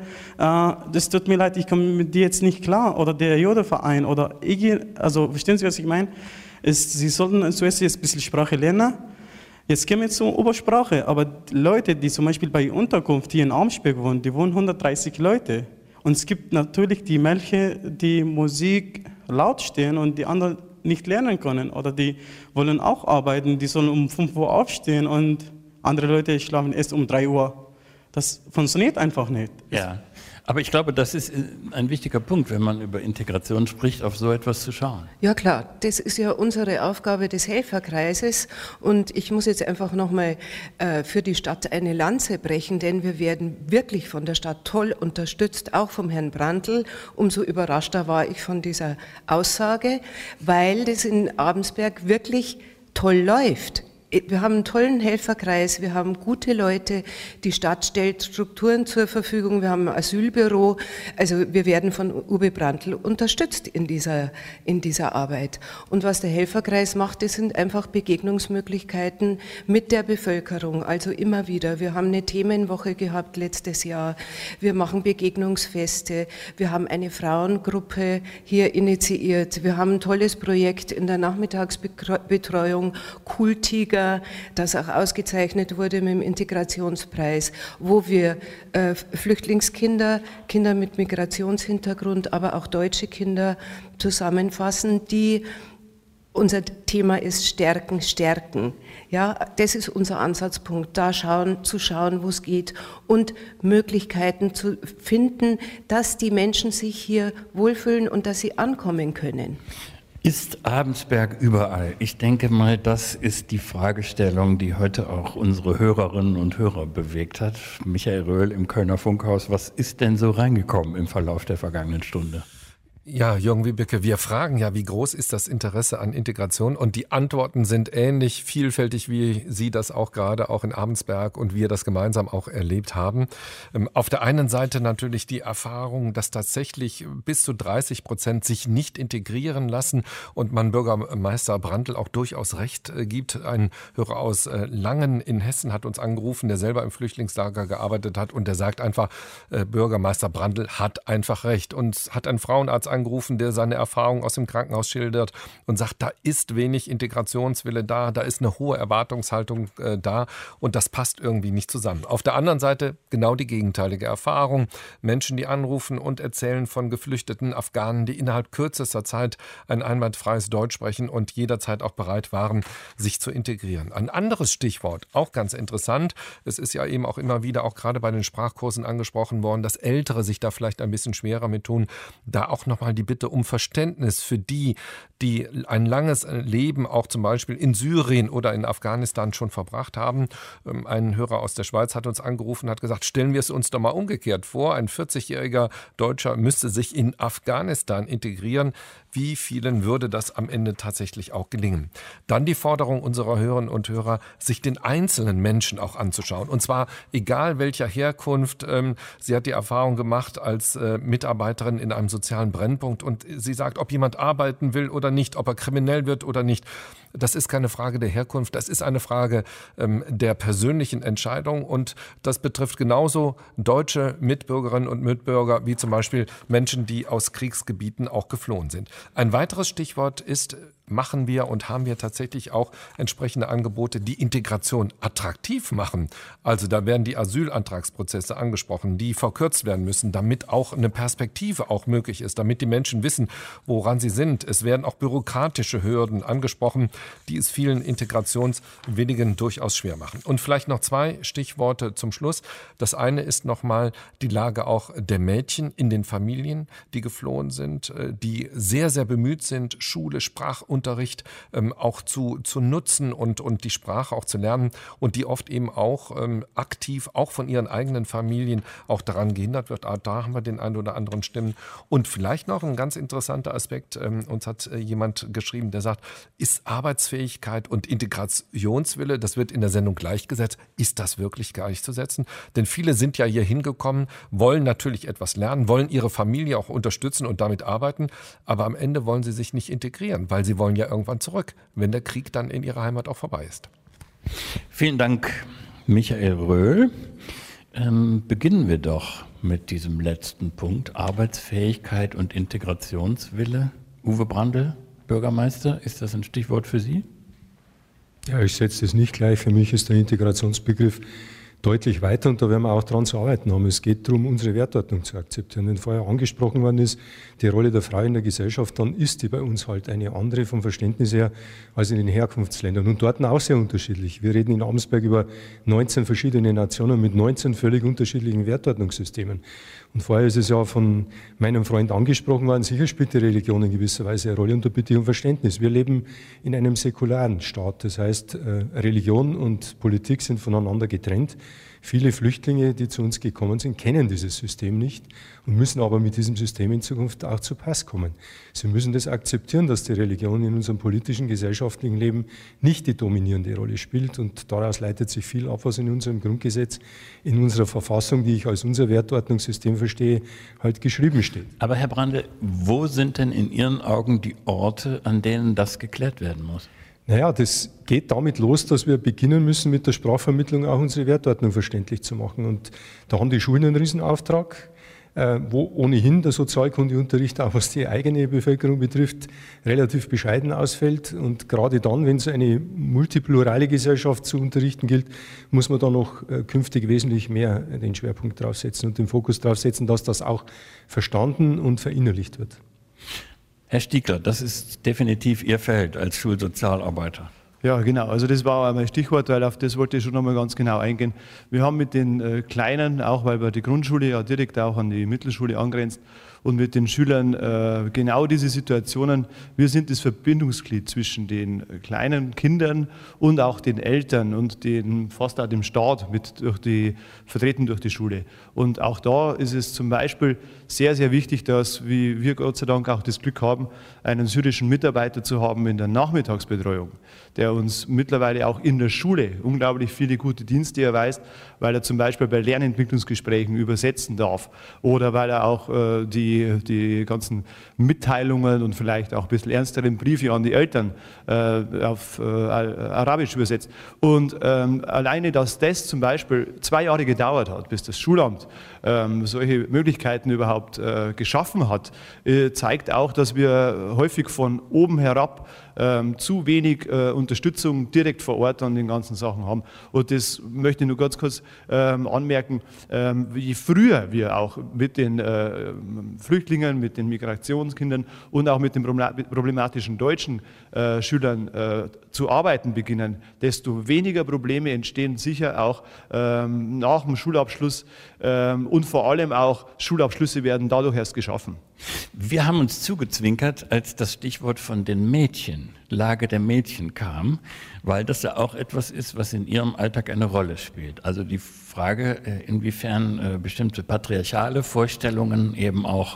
das tut mir leid, ich komme mit dir jetzt nicht klar, oder der Judo-Verein oder also verstehen Sie, was ich meine? Sie sollten zuerst jetzt ein bisschen Sprache lernen. Jetzt gehen wir zur Obersprache, aber Leute, die zum Beispiel bei Unterkunft hier in Arnsberg wohnen, die wohnen 130 Leute. Und es gibt natürlich die Mädchen, die Musik laut stehen und die anderen nicht lernen können. Oder die wollen auch arbeiten, die sollen um 5 Uhr aufstehen und andere Leute schlafen erst um 3 Uhr. Das funktioniert einfach nicht. Ja, aber ich glaube, das ist ein wichtiger Punkt, wenn man über Integration spricht, auf so etwas zu schauen. Ja klar, das ist ja unsere Aufgabe des Helferkreises und ich muss jetzt einfach nochmal für die Stadt eine Lanze brechen, denn wir werden wirklich von der Stadt toll unterstützt, auch vom Herrn Brandl. Umso überraschter war ich von dieser Aussage, weil das in Abensberg wirklich toll läuft. Wir haben einen tollen Helferkreis, wir haben gute Leute, die Stadt stellt Strukturen zur Verfügung, wir haben ein Asylbüro, also wir werden von Uwe Brandl unterstützt in dieser Arbeit. Und was der Helferkreis macht, das sind einfach Begegnungsmöglichkeiten mit der Bevölkerung, also immer wieder. Wir haben eine Themenwoche gehabt letztes Jahr, wir machen Begegnungsfeste, wir haben eine Frauengruppe hier initiiert, wir haben ein tolles Projekt in der Nachmittagsbetreuung, Kultiger, das auch ausgezeichnet wurde mit dem Integrationspreis, wo wir Flüchtlingskinder, Kinder mit Migrationshintergrund, aber auch deutsche Kinder zusammenfassen, die unser Thema ist Stärken, Stärken. Ja, das ist unser Ansatzpunkt, da zu schauen, wo es geht und Möglichkeiten zu finden, dass die Menschen sich hier wohlfühlen und dass sie ankommen können. Ist Abensberg überall? Ich denke mal, das ist die Fragestellung, die heute auch unsere Hörerinnen und Hörer bewegt hat. Michael Röhl im Kölner Funkhaus, was ist denn so reingekommen im Verlauf der vergangenen Stunde? Ja, Jürgen Wiebeke, wir fragen ja, wie groß ist das Interesse an Integration? Und die Antworten sind ähnlich vielfältig, wie Sie das auch gerade auch in Abensberg und wir das gemeinsam auch erlebt haben. Auf der einen Seite natürlich die Erfahrung, dass tatsächlich bis zu 30% sich nicht integrieren lassen und man Bürgermeister Brandl auch durchaus recht gibt. Ein Hörer aus Langen in Hessen hat uns angerufen, der selber im Flüchtlingslager gearbeitet hat, und der sagt einfach, Bürgermeister Brandl hat einfach recht, und hat einen Frauenarzt angerufen, der seine Erfahrungen aus dem Krankenhaus schildert und sagt, da ist wenig Integrationswille da ist eine hohe Erwartungshaltung da, und das passt irgendwie nicht zusammen. Auf der anderen Seite genau die gegenteilige Erfahrung. Menschen, die anrufen und erzählen von geflüchteten Afghanen, die innerhalb kürzester Zeit ein einwandfreies Deutsch sprechen und jederzeit auch bereit waren, sich zu integrieren. Ein anderes Stichwort, auch ganz interessant, es ist ja eben auch immer wieder, auch gerade bei den Sprachkursen angesprochen worden, dass Ältere sich da vielleicht ein bisschen schwerer mit tun, da auch nochmal die Bitte um Verständnis für die ein langes Leben auch zum Beispiel in Syrien oder in Afghanistan schon verbracht haben. Ein Hörer aus der Schweiz hat uns angerufen und hat gesagt, stellen wir es uns doch mal umgekehrt vor, ein 40-jähriger Deutscher müsste sich in Afghanistan integrieren. Wie vielen würde das am Ende tatsächlich auch gelingen? Dann die Forderung unserer Hörerinnen und Hörer, sich den einzelnen Menschen auch anzuschauen. Und zwar egal welcher Herkunft. Sie hat die Erfahrung gemacht als Mitarbeiterin in einem sozialen Brennpunkt, und sie sagt, ob jemand arbeiten will oder nicht, ob er kriminell wird oder nicht. Das ist keine Frage der Herkunft, das ist eine Frage der persönlichen Entscheidung, und das betrifft genauso deutsche Mitbürgerinnen und Mitbürger wie zum Beispiel Menschen, die aus Kriegsgebieten auch geflohen sind. Ein weiteres Stichwort ist, machen wir und haben wir tatsächlich auch entsprechende Angebote, die Integration attraktiv machen. Also da werden die Asylantragsprozesse angesprochen, die verkürzt werden müssen, damit auch eine Perspektive auch möglich ist, damit die Menschen wissen, woran sie sind. Es werden auch bürokratische Hürden angesprochen, die es vielen Integrationswilligen durchaus schwer machen. Und vielleicht noch 2 Stichworte zum Schluss. Das eine ist nochmal die Lage auch der Mädchen in den Familien, die geflohen sind, die sehr, sehr bemüht sind, Schule, Sprachunterricht auch zu nutzen und die Sprache auch zu lernen, und die oft eben auch aktiv, auch von ihren eigenen Familien, auch daran gehindert wird. Da haben wir den einen oder anderen Stimmen. Und vielleicht noch ein ganz interessanter Aspekt, uns hat jemand geschrieben, der sagt, ist Arbeitsfähigkeit und Integrationswille, das wird in der Sendung gleichgesetzt, ist das wirklich gleichzusetzen? Denn viele sind ja hier hingekommen, wollen natürlich etwas lernen, wollen ihre Familie auch unterstützen und damit arbeiten, aber am Ende wollen sie sich nicht integrieren, weil sie wollen ja irgendwann zurück, wenn der Krieg dann in ihrer Heimat auch vorbei ist. Vielen Dank, Michael Röhl. Beginnen wir doch mit diesem letzten Punkt, Arbeitsfähigkeit und Integrationswille. Uwe Brandl, Bürgermeister, ist das ein Stichwort für Sie? Ja, ich setze das nicht gleich. Für mich ist der Integrationsbegriff deutlich weiter, und da werden wir auch dran zu arbeiten haben. Es geht darum, unsere Wertordnung zu akzeptieren. Wenn vorher angesprochen worden ist, die Rolle der Frau in der Gesellschaft, dann ist die bei uns halt eine andere vom Verständnis her als in den Herkunftsländern, und dort auch sehr unterschiedlich. Wir reden in Abensberg über 19 verschiedene Nationen mit 19 völlig unterschiedlichen Wertordnungssystemen. Und vorher ist es ja von meinem Freund angesprochen worden, sicher spielt die Religion in gewisser Weise eine Rolle, und da bitte ich um Verständnis. Wir leben in einem säkularen Staat, das heißt, Religion und Politik sind voneinander getrennt. Viele Flüchtlinge, die zu uns gekommen sind, kennen dieses System nicht und müssen aber mit diesem System in Zukunft auch zu Pass kommen. Sie müssen das akzeptieren, dass die Religion in unserem politischen, gesellschaftlichen Leben nicht die dominierende Rolle spielt, und daraus leitet sich viel ab, was in unserem Grundgesetz, in unserer Verfassung, die ich als unser Wertordnungssystem verstehe, halt geschrieben steht. Aber Herr Brandl, wo sind denn in Ihren Augen die Orte, an denen das geklärt werden muss? Naja, das geht damit los, dass wir beginnen müssen, mit der Sprachvermittlung auch unsere Wertordnung verständlich zu machen. Und da haben die Schulen einen Riesenauftrag, wo ohnehin der Sozialkundeunterricht, auch was die eigene Bevölkerung betrifft, relativ bescheiden ausfällt. Und gerade dann, wenn es eine multiplurale Gesellschaft zu unterrichten gilt, muss man da noch künftig wesentlich mehr den Schwerpunkt drauf setzen und den Fokus drauf setzen, dass das auch verstanden und verinnerlicht wird. Herr Stiegler, das ist definitiv Ihr Feld als Schulsozialarbeiter. Ja, genau. Also das war auch mein Stichwort, weil auf das wollte ich schon nochmal ganz genau eingehen. Wir haben mit den Kleinen, auch weil wir die Grundschule ja direkt auch an die Mittelschule angrenzt, und mit den Schülern genau diese Situationen. Wir sind das Verbindungsglied zwischen den kleinen Kindern und auch den Eltern und fast auch dem Staat vertreten durch die Schule. Und auch da ist es zum Beispiel sehr, sehr wichtig, dass wir Gott sei Dank auch das Glück haben, einen syrischen Mitarbeiter zu haben in der Nachmittagsbetreuung, der uns mittlerweile auch in der Schule unglaublich viele gute Dienste erweist, weil er zum Beispiel bei Lernentwicklungsgesprächen übersetzen darf oder weil er auch die ganzen Mitteilungen und vielleicht auch ein bisschen ernsteren Briefe an die Eltern auf Arabisch übersetzt. Und alleine, dass das zum Beispiel 2 Jahre gedauert hat, bis das Schulamt solche Möglichkeiten überhaupt geschaffen hat, zeigt auch, dass wir häufig von oben herab zu wenig Unterstützung direkt vor Ort an den ganzen Sachen haben. Und das möchte ich nur ganz kurz anmerken, wie früher wir auch mit den Flüchtlingen, mit den Migrationskindern und auch mit den problematischen deutschen Schülern zu arbeiten beginnen, desto weniger Probleme entstehen sicher auch nach dem Schulabschluss und vor allem auch Schulabschlüsse werden dadurch erst geschaffen. Wir haben uns zugezwinkert, als das Stichwort von den Mädchen, Lage der Mädchen kam, weil das ja auch etwas ist, was in ihrem Alltag eine Rolle spielt. Also die Frage, inwiefern bestimmte patriarchale Vorstellungen eben auch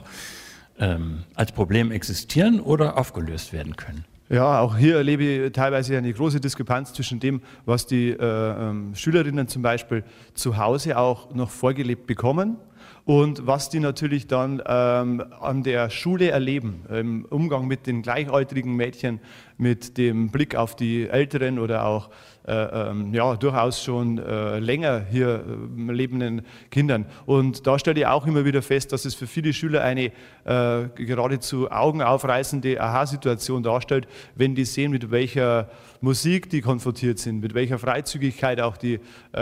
als Problem existieren oder aufgelöst werden können. Ja, auch hier erlebe ich teilweise eine große Diskrepanz zwischen dem, was die Schülerinnen zum Beispiel zu Hause auch noch vorgelebt bekommen und was die natürlich dann an der Schule erleben, im Umgang mit den gleichaltrigen Mädchen, mit dem Blick auf die Älteren oder auch durchaus schon länger hier lebenden Kindern. Und da stelle ich auch immer wieder fest, dass es für viele Schüler eine geradezu augenaufreißende Aha-Situation darstellt, wenn die sehen, mit welcher Musik die konfrontiert sind, mit welcher Freizügigkeit auch die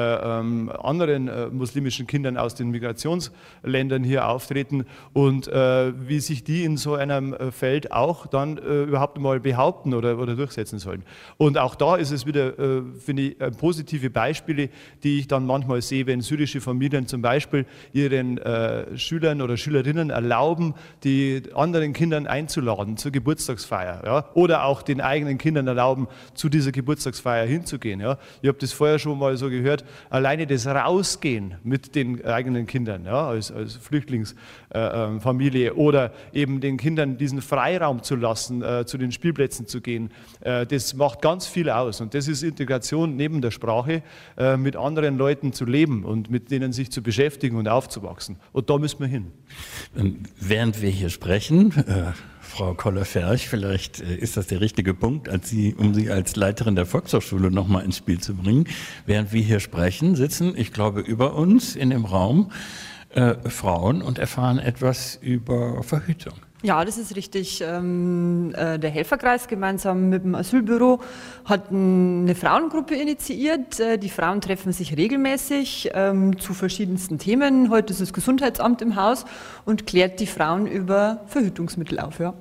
anderen muslimischen Kindern aus den Migrationsländern hier auftreten und wie sich die in so einem Feld auch dann überhaupt mal behaupten oder durchsetzen sollen. Und auch da ist es wieder, finde ich, positive Beispiele, die ich dann manchmal sehe, wenn syrische Familien zum Beispiel ihren Schülern oder Schülerinnen erlauben, die anderen Kindern einzuladen zur Geburtstagsfeier, ja, oder auch den eigenen Kindern erlauben, zu dieser Geburtstagsfeier hinzugehen. Ja. Ich habe das vorher schon mal so gehört, alleine das Rausgehen mit den eigenen Kindern, ja, als Flüchtlingsfamilie oder eben den Kindern diesen Freiraum zu lassen, zu den Spielplätzen zu gehen, das macht ganz viel aus. Und das ist Integration neben der Sprache, mit anderen Leuten zu leben und mit denen sich zu beschäftigen und aufzuwachsen. Und da müssen wir hin. Während wir hier sprechen, Frau Koller-Ferch, vielleicht ist das der richtige Punkt, um Sie als Leiterin der Volkshochschule nochmal ins Spiel zu bringen. Während wir hier sprechen, sitzen, ich glaube, über uns in dem Raum Frauen und erfahren etwas über Verhütung. Ja, das ist richtig. Der Helferkreis gemeinsam mit dem Asylbüro hat eine Frauengruppe initiiert. Die Frauen treffen sich regelmäßig zu verschiedensten Themen. Heute ist das Gesundheitsamt im Haus und klärt die Frauen über Verhütungsmittel auf. Ja.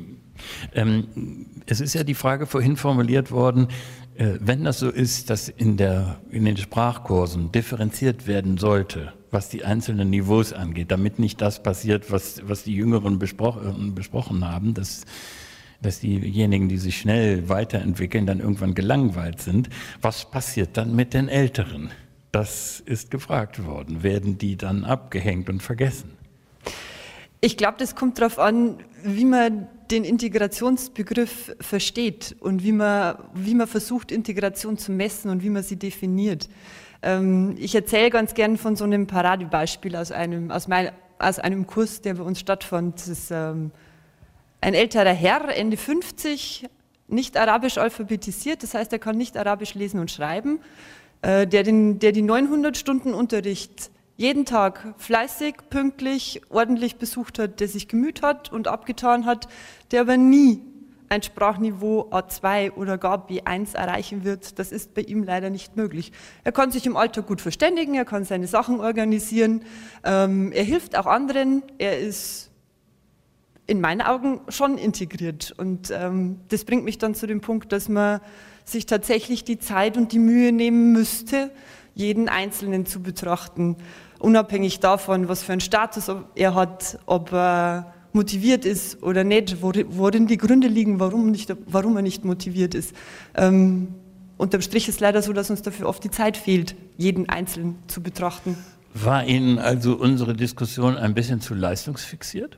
Es ist ja die Frage vorhin formuliert worden, wenn das so ist, dass in den Sprachkursen differenziert werden sollte, was die einzelnen Niveaus angeht, damit nicht das passiert, was die Jüngeren besprochen haben, dass diejenigen, die sich schnell weiterentwickeln, dann irgendwann gelangweilt sind. Was passiert dann mit den Älteren? Das ist gefragt worden. Werden die dann abgehängt und vergessen? Ich glaube, das kommt darauf an, wie man den Integrationsbegriff versteht und wie man versucht, Integration zu messen und wie man sie definiert. Ich erzähle ganz gern von so einem Paradebeispiel aus einem Kurs, der bei uns stattfand. Das ist ein älterer Herr, Ende 50, nicht arabisch alphabetisiert, das heißt, er kann nicht arabisch lesen und schreiben, der die 900 Stunden Unterricht jeden Tag fleißig, pünktlich, ordentlich besucht hat, der sich gemüht hat und abgetan hat, der aber nie ein Sprachniveau A2 oder gar B1 erreichen wird. Das ist bei ihm leider nicht möglich. Er kann sich im Alltag gut verständigen, er kann seine Sachen organisieren, er hilft auch anderen, er ist in meinen Augen schon integriert. Und das bringt mich dann zu dem Punkt, dass man sich tatsächlich die Zeit und die Mühe nehmen müsste, jeden Einzelnen zu betrachten. unabhängig davon, was für einen Status er hat, ob er motiviert ist oder nicht, worin die Gründe liegen, warum er nicht motiviert ist. Unterm Strich ist es leider so, dass uns dafür oft die Zeit fehlt, jeden Einzelnen zu betrachten. War Ihnen also unsere Diskussion ein bisschen zu leistungsfixiert?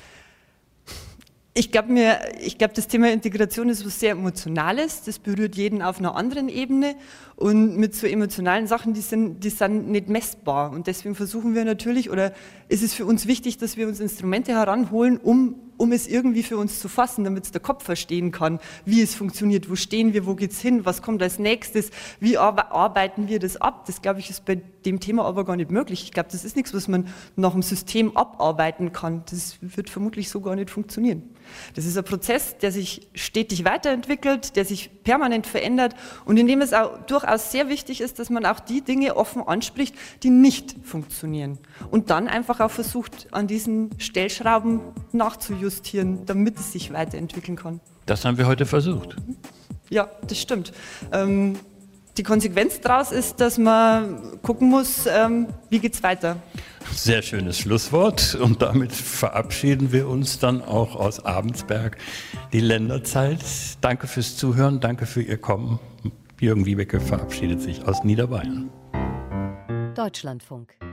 Ich glaube, das Thema Integration ist was sehr Emotionales. Das berührt jeden auf einer anderen Ebene. Und mit so emotionalen Sachen, die sind nicht messbar. Und deswegen versuchen wir natürlich, oder ist es für uns wichtig, dass wir uns Instrumente heranholen, um es irgendwie für uns zu fassen, damit es der Kopf verstehen kann, wie es funktioniert, wo stehen wir, wo geht's hin, was kommt als nächstes, wie arbeiten wir das ab. Das, glaube ich, ist bei dem Thema aber gar nicht möglich. Ich glaube, das ist nichts, was man nach dem System abarbeiten kann. Das wird vermutlich so gar nicht funktionieren. Das ist ein Prozess, der sich stetig weiterentwickelt, der sich permanent verändert und in dem es auch durchaus sehr wichtig ist, dass man auch die Dinge offen anspricht, die nicht funktionieren. Und dann einfach auch versucht, an diesen Stellschrauben nachzujustieren, damit es sich weiterentwickeln kann. Das haben wir heute versucht. Ja, das stimmt. Die Konsequenz daraus ist, dass man gucken muss, wie geht's weiter. Sehr schönes Schlusswort und damit verabschieden wir uns dann auch aus Abensberg, die Länderzeit. Danke fürs Zuhören, danke für Ihr Kommen. Jürgen Wiebeke verabschiedet sich aus Niederbayern. Deutschlandfunk.